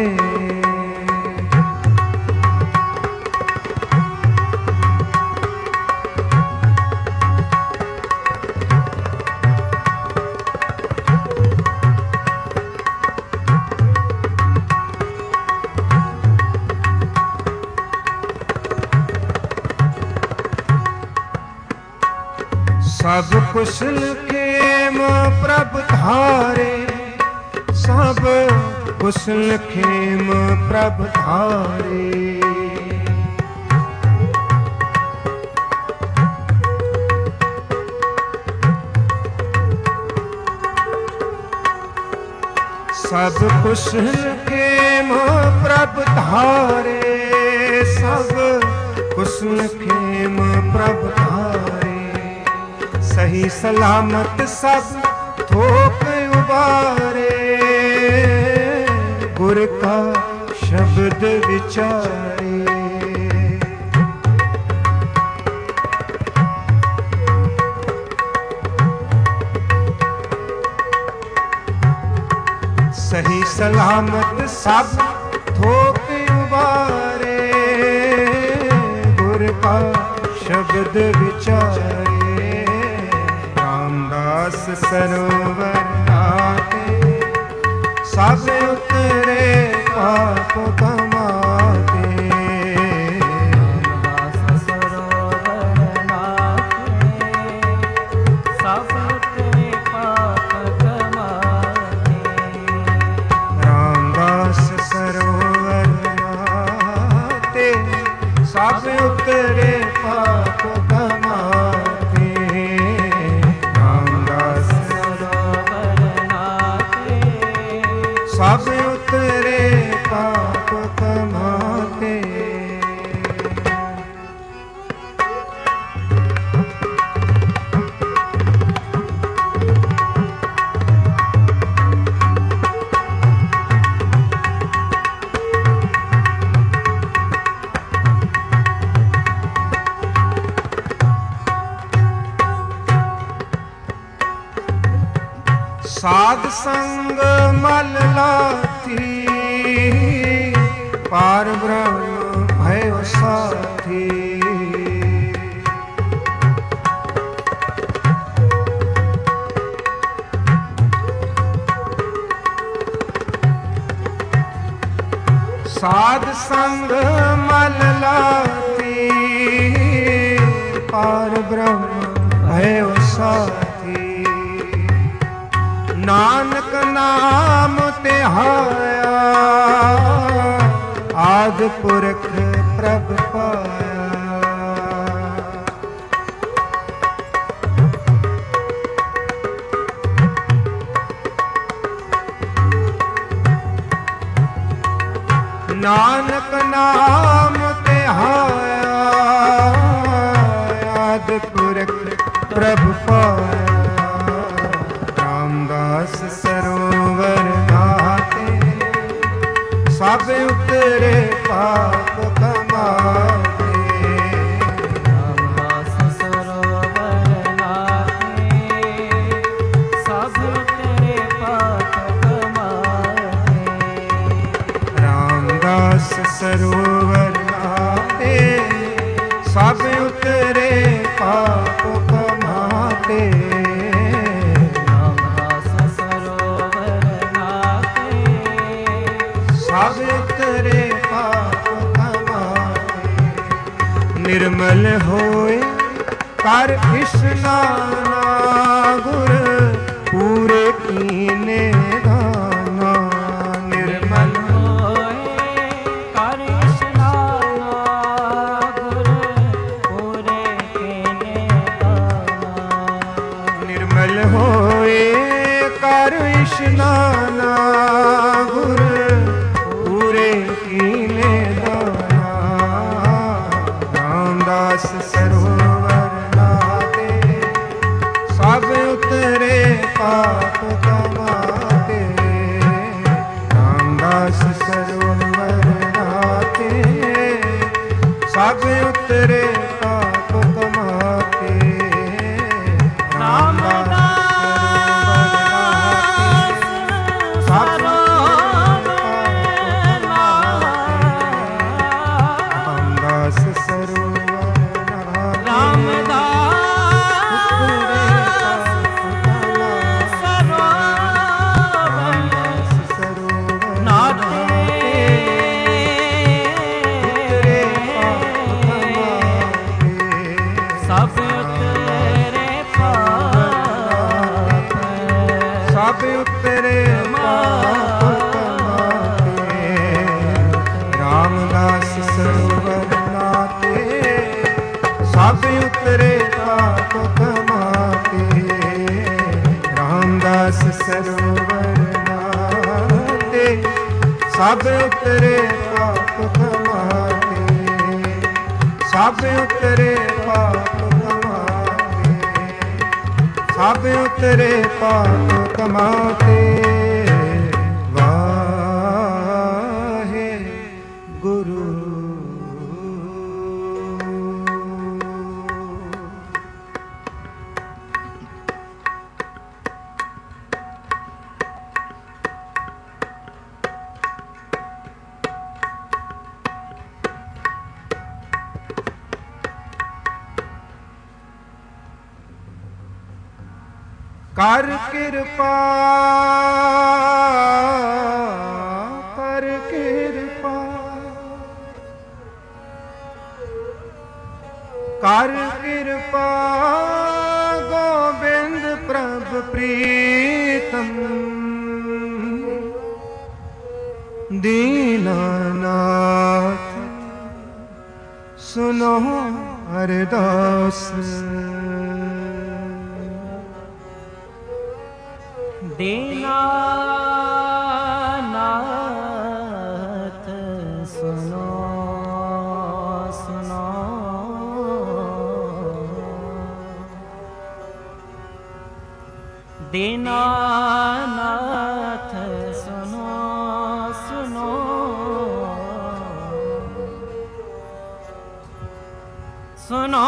Speaker 1: सब कुशल खेम प्रभ धारे, सब कुशल खेम प्रभ धारे। सब कुशल खेम प्रभ धारे, सब कुशल खेम प्रभ धारे। सही सलामत सब थोक उबारे, गुर का शब्द विचारे। सही सलामत सब थोक उबारे, गुर का शब्द विचारे। रामदास सरोवर नाते, सब उतरे पाप कमाते।
Speaker 2: रामदास सरोवर नाते, सब उतरे पाप कमाते।
Speaker 1: रामदास सरोवर नाते, सब उतरे पाप कमाते। रामदास
Speaker 2: सरोवर नाते,
Speaker 1: सब उतरे पाप कमाते। साध संग मल लाथी, पार ब्रह्म भयो साथी। साध संग मल लाथी, पार ब्रह्म भयो साथी। नानक नाम तिहाया, आदि पुरख प्रभ पाया। नानक नाम तिहाया, आदि पुरख प्रभ पाया। रामदास सरोवर नाते, सब ਉਤਰੇ ਪਾਪ ਕਮਾਤੇ।
Speaker 2: ਰਾਮਦਾਸ ਸਰੋਵਰ ਨਾਥੇ ਸਭ ਉਤਰੇ ਪਾਪ ਕਮਾਤੇ।
Speaker 1: ਰਾਮਦਾਸ ਸਰੋਵਰ ਨਾਤੇ ਸਭ ਉਤਰੇ ਪਾਪ ਕਮਾਤੇ।
Speaker 2: ਰਾਮਦਾਸ ਸਰੋਵਰ ਨਾਥੇ
Speaker 1: ਸਭ ਉਤਰੇ ਪਾਪ ਕਮਾਤੇ। ਨਿਰਮਲ ਹੋਏ ਕਰ ਇਸ਼ਨਾਨਾ ਗੁਰ ਪੂਰੇ ਕੀਨੇ ਦਾਨਾ। ਨਿਰਮਲ
Speaker 2: ਹੋਏ ਕਰ ਇਸ਼ਨਾਨਾ ਗੁਰ ਪੂਰੇ ਕੀਨੇ ਦਾਨਾ।
Speaker 1: ਨਿਰਮਲ ਹੋਏ ਕਰ ਇਸ਼ਨਾਨਾ ਗੁਰ ਪੂਰੇ ਕੀਨੇ ਦਾਨਾ। ਰਾਮਦਾਸ ਸਰੋਵਰ ਨਾਤੇ ਸਭ ਉਤਰੇ ਪਾਪ ਕਮਾਤੇ। ਰਾਮਦਾਸ ਸਰੋਵਰ ਨਾਤੇ ਸਭ ਉਤਰੇ ਪਾਪ ਕਮਾਤੇ।
Speaker 2: ਰਾਮਦਾਸ ਸਰੋਵਰ
Speaker 1: ਰਾਮਦਾਸ ਸਰੋਵਰ ਨਾਤੇ
Speaker 2: ਰਾਮਦਾਸ ਸਰੋਵਰ ਨਾਥੇ ਸਭ ਉਤਰੇ ਪਾਪ
Speaker 1: ਸਭ ਉਤਰੇ ਪਾਪ ਕਮਾਤੇ। ਰਾਮਦਾਸ ਸਰੋਵਰ ਨਾਤੇ ਸਭ ਉਤਰੇ ਪਾਪ ਕਮਾਤੇ। ਰਾਮਦਾਸ ਸਰੋਵਰ ਨਾਤੇ ਸਭ ਉਤਰੇ ਪਾਪ ਕਮਾਤੇ। ਸਭ ਉਤਰੇ ਪਾਪ ਕਮਾਤੇ। ਸਭ ਉਤਰੇ ਪਾਪ ਕਮਾਤੇ। ਵਾਹੇ ਗੁਰੂ। ਕਰ ਕਿਰਪਾ ਕਰ ਕਿਰਪਾ ਕਰ ਕਿਰਪਾ ਗੋਬਿੰਦ ਪ੍ਰਭ ਪ੍ਰੀਤਮ। ਦੀਨਾਨਾਥ ਸੁਨੋ ਅਰਦਾਸ।
Speaker 2: ਦੀਨਾਨਾਥ ਸੁਨੋ ਸੁਨੋ। ਦੀਨਾਨਾਥ ਸੁਨੋ ਸੁਨੋ। ਸੁਨੋ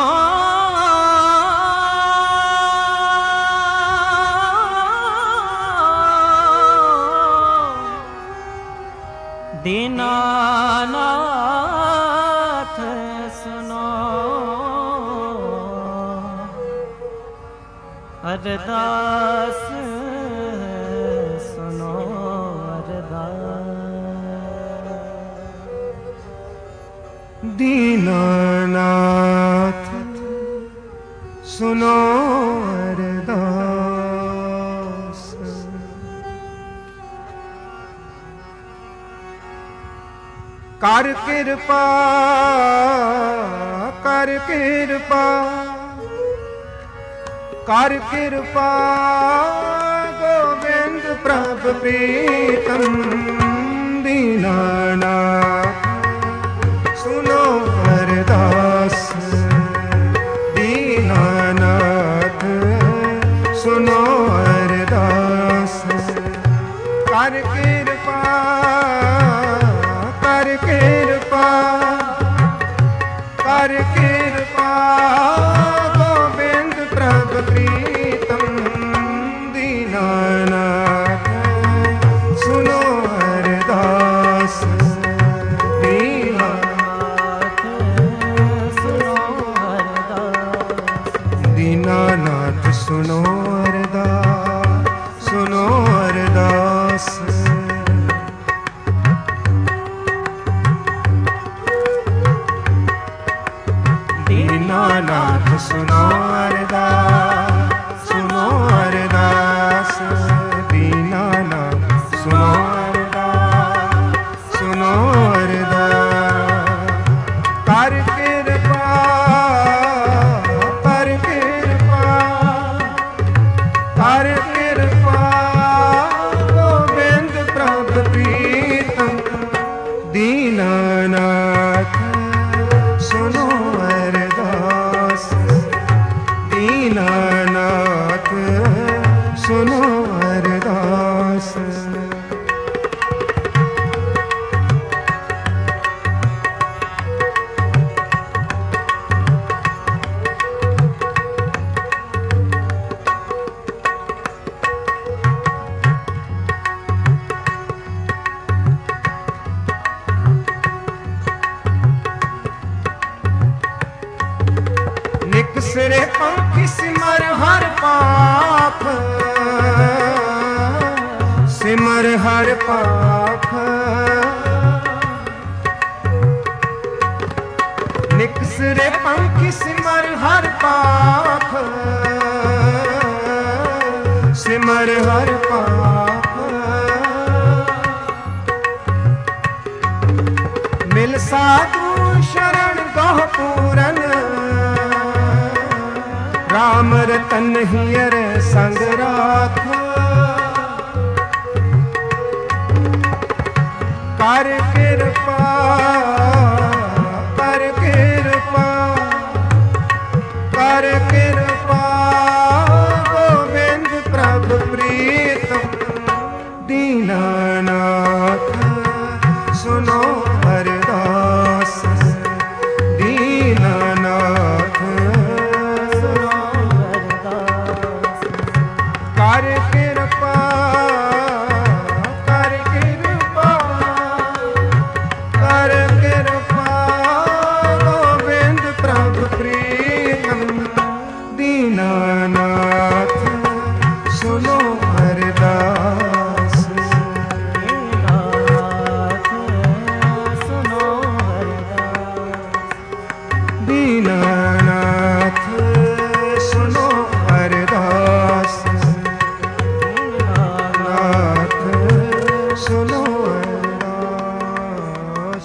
Speaker 2: ਦੀਨਾਨਾਥ ਸੁਨੋ। ਅਰਦਾਸ ਸੁਨੋ ਅਰਦਾਸ।
Speaker 1: ਦੀਨਾਨਾਥ ਸੁਨੋ ਅਰਦਾਸ। ਕਰ ਕਿਰਪਾ ਕਰ ਕਿਰਪਾ ਕਰ ਕਿਰਪਾ ਗੋਬਿੰਦ ਪ੍ਰਭ ਪ੍ਰੀਤਮ। ਦੀਨਾਨਾਥ ਸੁਨੋ ਅਰਦਾਸ। ਦੀਨਾਨਾਥ ਸੁਨੋ ਅਰਦਾਸ। ਕਰ ਕਿਰਪਾ दीनानाथ सुनो अरदास सुनो अरदास दीनानाथ सुनो अरदास सुनो अरदास कर कृपा कर कृपा कर कृपा गोविंद प्रभु प्रीतम दीनानाथ सुनो अरदास दीनानाथ सुनो अरदास निकसरे पंखी सिमर हर पाप सिमर हर पाप निकसरे पंखी सिमर हर पाप सिमर हर पाप मिल साधु शरण गह पूरन राम रतन हियर संग राखो कर कृपा कर कृपा कर कृपा गोविंद प्रभु प्रीतम दीनानाथ सुनो अरदास दीनानाथ कर कृपा कर कृपा कर कृपा गोविंद प्रभु प्रीतम दीनानाथ सुनो अरदास
Speaker 2: दीनानाथ सुनो अरदास
Speaker 1: दीनानाथ सुनो अरदास दीनानाथ सुनो अरदास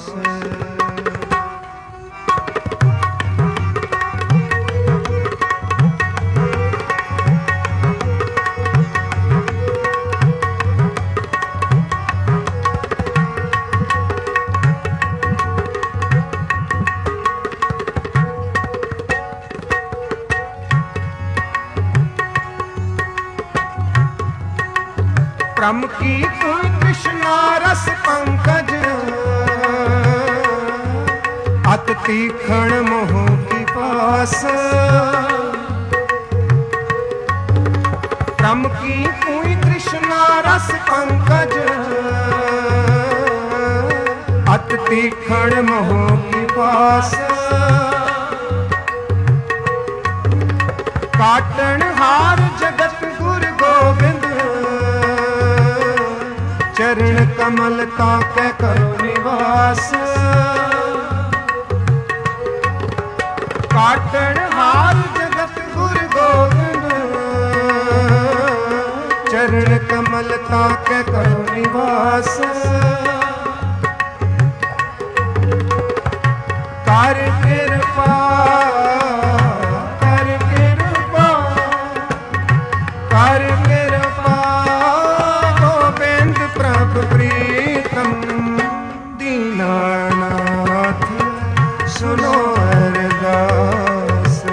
Speaker 1: प्रम की तुम कृष्णा रस पंकज अत तीखण मोह की पास प्रम की तुम कृष्णा रस पंकज अत तीखण मोह की पास काटन हार जगत गुरु गोविंद चरण कमल ताके करो निवास काटन हार जगत गुरु गोविंद चरण कमल ताके करो निवास कर कृपा कर कृपा कर कृपा गोविंद प्रभु प्रीतम दीनानाथ सुनो अरदास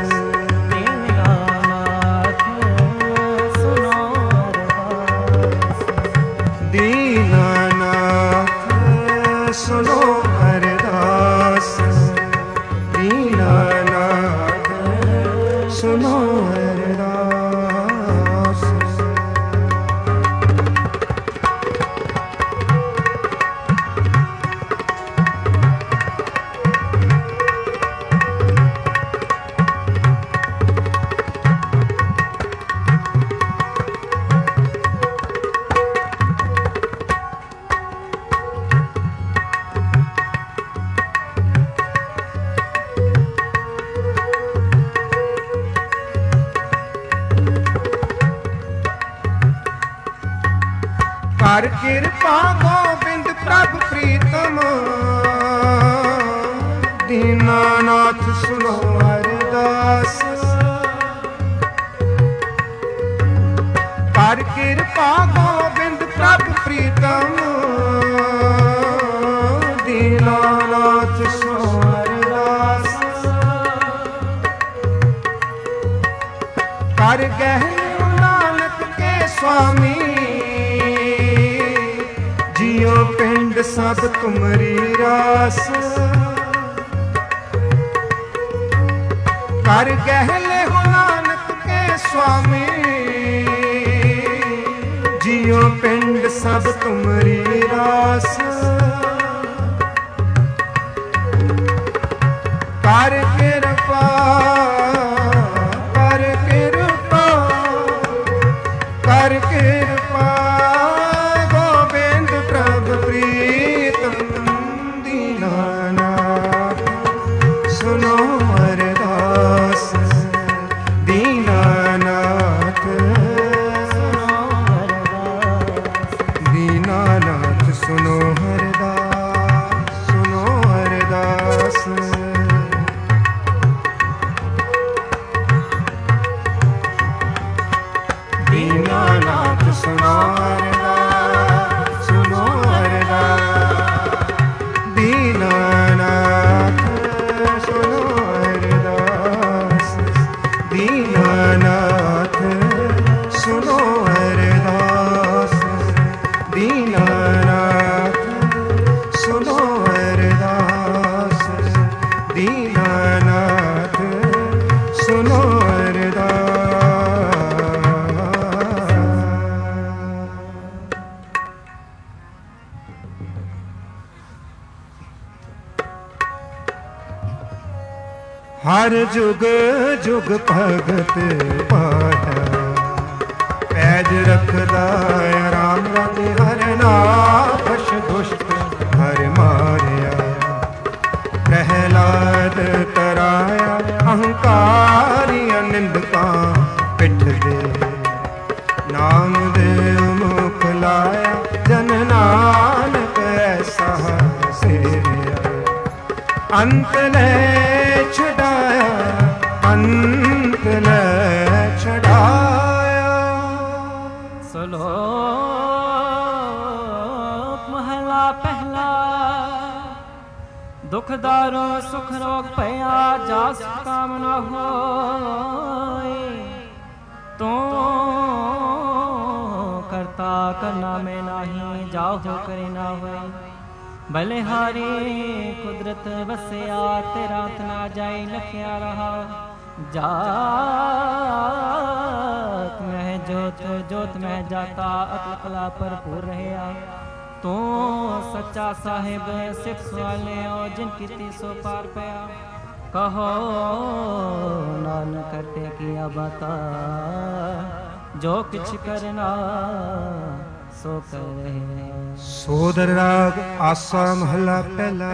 Speaker 2: दीनानाथ सुनो अरदास
Speaker 1: दीनानाथ सुनो अरदास ਕਰ ਕਿਰਪਾ ਗੋਬਿੰਦ ਪ੍ਰਭ ਪ੍ਰੀਤਮ ਦੀਨਾਨਾਥ ਸੁਨੋ ਅਰਦਾਸ ਕਰ ਕਿਰਪਾ ਗੋਬਿੰਦ ਪ੍ਰਭ ਪ੍ਰੀਤਮ ਦੀਨਾਨਾਥ ਸੁਨੋ ਅਰਦਾਸ ਕਰ ਗਹਿ ਨਾਨਕ ਕੇ ਸੁਆਮੀ ਜਿਉ ਪਿੰਡ ਸਭ ਤੁਮਰੀ ਰਾਸ ਕਰ ਗਹਿਲੇ ਹੋ ਨਾਨਕ ਕੇ ਸੁਆਮੀ ਜਿਉ ਪਿੰਡ ਸਭ ਤੁਮਰੀ ਰਾਸ ਕਰ ਕਿਰਪਾ ਕਰ ਕਿਰਪਾ ਕਰ ਕਿਰਪਾ ਗੋਬਿੰਦ ਪ੍ਰਭ ਪ੍ਰੀਤਮ ਦੀਨਾਨਾਥ ਸੁਨੋ ਅਰਦਾਸ ਦੀਨਾਨਾਥ ਸੁਨੋ ਅਰਦਾਸ ਦੀਨਾਨਾਥ ਸੁਨੋ ਅਰਦਾਸ ਸੁਨੋ ਅਰਦਾਸ ਦੀਨਾਨਾਥ ਸੁਨੋ ਅਰਦਾਸ ਸੁਨੋ ਅਰਦਾਸ ਦੀਨਾਨਾਥ ਸੁਨੋ ਅਰਦਾਸ ਦੀਨਾਨਾਥ ਸੁਨੋ ਅਰਦਾਸ ਦੀਨਾਨਾਥ ਸੁਨੋ ਅਰਦਾਸ ਦੀਨਾਨਾਥ ਸੁਨੋ ਅਰਦਾਸ ਹਰ ਜੁਗ ਜੁਗ ਭਗਤ ਪਾਇਆ ਪੈਜ ਰਖਦਾ ਰਾਮ ਰਾਜੇ ਹਰ ਨਾਮ ਦੁਸ਼ਟ ਹਰ ਮਾਰਿਆ ਪ੍ਰਹਿਲਾਦ ਤਰਾਇਆ ਅਹੰਕਾਰੀ ਨਿੰਦਕਾਂ ਪਿੱਠ ਦੇ ਨਾਮ ਦੇ ਮੁਖ ਲਾਇਆ ਜਨ ਨਾਨਕ ਐਸਾ ਸੇਵਿਆ ਅੰਤ ਲੈ ਛਡਾਇਆ ਅੰਤ ਲੈ ਛਡਾਇਆ।
Speaker 2: ਸਲੋਕ ਮਹਲਾ ਪਹਿਲਾ ਦੁਖ ਦਾਰੋ ਸੁਖ ਰੋਗ ਭਇਆ ਜਾਸ ਕਾਮ ਨ ਹੋਏ ਤੂੰ ਕਰਤਾ ਕਰਨਾ ਮੈਂ ਨਾਹੀ ਜਾਹੋ ਕਰੇ ਨਾ ਹੋਏ ਬਲਿਹਾਰੀ ਕੁਦਰਤ ਵਸਿਆ ਤੇਰਾ ਅੰਤ ਨਾ ਜਾਏ ਲਖਿਆ ਰਹਾ ਜਾਤ ਮਹਿ ਜੋਤ ਜੋਤ ਮਹਿ ਜਾਤਾ ਅਤਲ ਕਲਾ ਭਰਪੂਰ ਰਹਿਆ ਤੂੰ ਸੱਚਾ ਸਾਹਿਬ ਸਿੱਖ ਸਵਾਲਿਓ ਜਿਨ ਕੀਤੀ ਸੋ ਪਾਰ ਪਿਆ ਕਹੋ ਨਾਨਕ ਕਰਤੇ ਕੀਆ ਬਾਤਾ ਜੋ ਕਿਛ ਕਰਨਾ ਸੋ ਕਰੇ।
Speaker 1: ਸੋਦਰ ਰਾਗ ਆਸਾ ਮਹਲਾ ਪਹਿਲਾ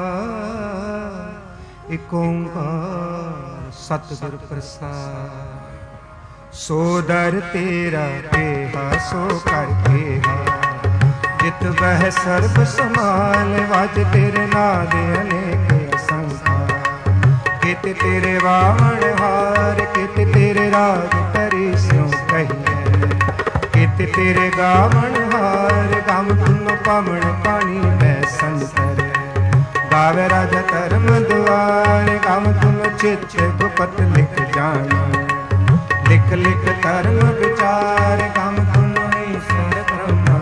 Speaker 1: ਏਕ ਓੰਕਾਰ ਸਤਿਗੁਰ ਪ੍ਰਸਾਦਿ ਸੋਦਰ ਤੇਰਾ ਕੇਹਾ ਸੋ ਕਰ ਕੇਹਾ ਜਿਤ ਬਹਿ ਸਰਬ ਸਮਾਲ ਵਜ ਤੇਰੇ ਨਾਂ ਦੇ ਅਨੇਕ ਅਸੰਖਾ ਕਿਤ ਤੇਰੇ ਵਾਵਣ ਹਾਰ ਕਿਤ ਤੇਰੇ ਰਾਜ ਕਰੀ ਸਿਉ ਕਹੀਐ ਕਿਤ ਤੇਰੇ ਗਾਵਣ ਹਾਰ ਗਮ ਤੁਮ ਪਵਣ ਪਾਣੀ ਬੈ ਸੰਤਰ ਗਾਵੇ ਰਾਜਾ ਧਰਮ ਦੁਆਰ ਗਮ ਤੁਮ ਚਿਤ ਗੁਪਤ ਲਿਖ ਜਾਣ ਲਿਖ ਲਿਖ ਧਰਮ ਵਿਚਾਰ ਗਮ ਤੁਮ ਈਸ਼ਵਰ ਬ੍ਰਹਮਾ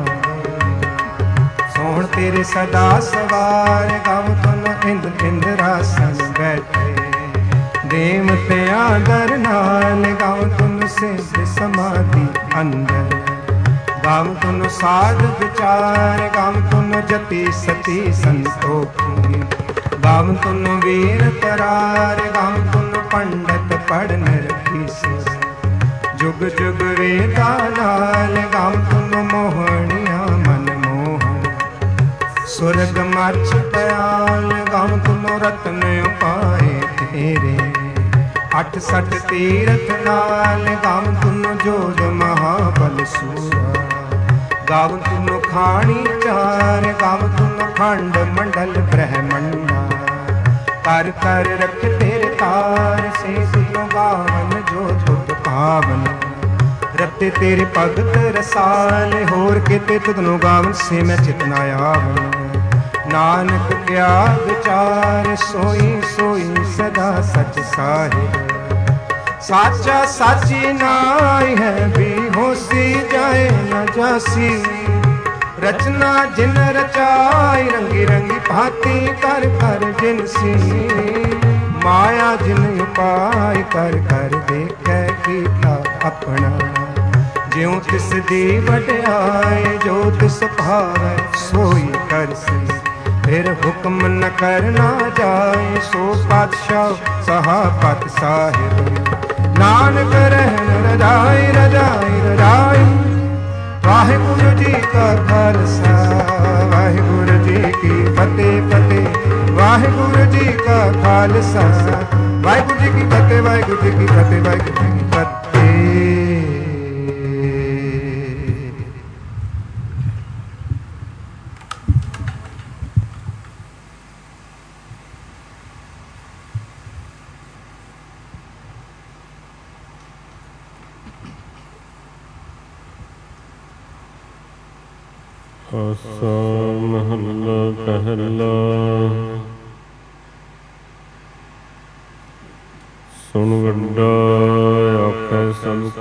Speaker 1: ਸੋਹਣ ਤੇਰੇ ਸਦਾ ਸਵਾਰ ਗਮ ਤੁਮ ਇੰਦ ਇੰਦਰਾਸਨ ਬੈਠੇ ਦੇਵਤਿਆਂ ਦਰ ਨਾਲ ਗਮ ਤੁਮ ਸਿਧ ਸਮਾਧੀ ਅੰਦਰ ਗਮ ਤੁਮ ਸਾਧ ਵਿਚਾਰ ਗਮ ਤੁਮ ਜਤੀ ਸਤੀ ਸੰਤੋਖੀ ਗਮ ਤੁਮ ਵੀਰ ਪਰਾਰ ਗਮ ਤੁਮ ਪੰਡਤ ਪੜਨ ਰਖੀ ਜੁਗ ਜੁਗ ਵੇਦਾਂ ਨਾਲ ਗਮ ਤੁਮ ਮੋਹਣੀਆਂ ਮਨ ਮੋਹਨ ਸੁਰਗ ਮਰਚ ਪਿਆਲ ਗਮ ਤੁਮ ਰਤਨ ਉਪਾਏ ਤੇਰੇ ਅਠ ਸਠ ਤੀਰਥ ਨਾਲ ਗਮ ਤੁਮ ਜੋਗ ਮਹਾਬਲ ਸੂਰਾ ਗਮ ਤੁਮ ਖਾਣੀ ਚਾਰ ਗਾਵ ਤੁਮ ਖੰਡ ਮੰਡਲ ਬ੍ਰਹਮੰਡਾ ਕਰ ਕਰ ਰਖ ਤੇਰੇ ਤਾਰ ਸੇ ਸੁਨੋ ਗਾਵਨ ਜੋ ਤੁਧ ਪਾਵਨ ਰਤੇ ਤੇਰੇ ਭਗਤ ਰਸਾਲ ਹੋਰ ਕਿਤੇ ਤੁਧਨੋ ਗਾਵਨ ਸੇ ਮੈਂ ਚਿਤਨਾ ਆਵਨ ਨਾਨਕ ਕਿਆ ਵਿਚਾਰ ਸੋਈ ਸੋਈ ਸਦਾ ਸਚ ਸਾਹਿਬ ਸਾਚਾ ਸਾਚੀ ਨਾਈ ਹੈ ਵੀ ਹੋਸੀ ਜਾਏ ਨ ਜਾਸੀ ਰਚਨਾ ਜਿਨ ਰਚਾਈ ਰੰਗੀ ਰੰਗੀ ਭਾਤੀ ਕਰ ਕਰ ਜਿਨਸੀ ਮਾਇਆ ਜਿਨ ਉਪਾਇ ਕਰ ਕਰ ਦੇਖੈ ਕੀਤਾ ਆਪਣਾ ਜਿਉ ਤਿਸ ਦੀ ਵਡਿਆਈ ਜੋ ਤਿਸ ਭਾਵੈ ਸੋਈ ਕਰਸੀ ਫਿਰ ਹੁਕਮ ਨ ਕਰਨਾ ਜਾਏ ਸੋ ਪਾਤਸ਼ਾਹ ਸਹਾਪਤ ਸਾਹਿਬ ਨਾਨਕ ਰਹਿਣ ਰਜਾਈ ਰਜਾਈ ਰਜਾਈ ਵਾਹਿਗੁਰੂ ਜੀ ਕਾ ਖਾਲਸਾ ਵਾਹਿਗੁਰੂ ਜੀ ਕੀ ਫਤਿਹ ਫਤਿਹ ਵਾਹਿਗੁਰੂ ਜੀ ਕਾ ਖਾਲਸਾ ਵਾਹਿਗੁਰੂ ਜੀ ਕੀ ਫਤਿਹ ਵਾਹਿਗੁਰੂ ਜੀ ਕੀ ਫਤਿਹ ਵਾਹਿਗੁਰੂ ਜੀ ਕੀ ਫਤਿਹ।
Speaker 3: ਆਸਾ ਮਹੱਲਾ ਪਹਿਲਾ। ਸੁਣ ਵੱਡਾ ਆਖੈ ਸਭ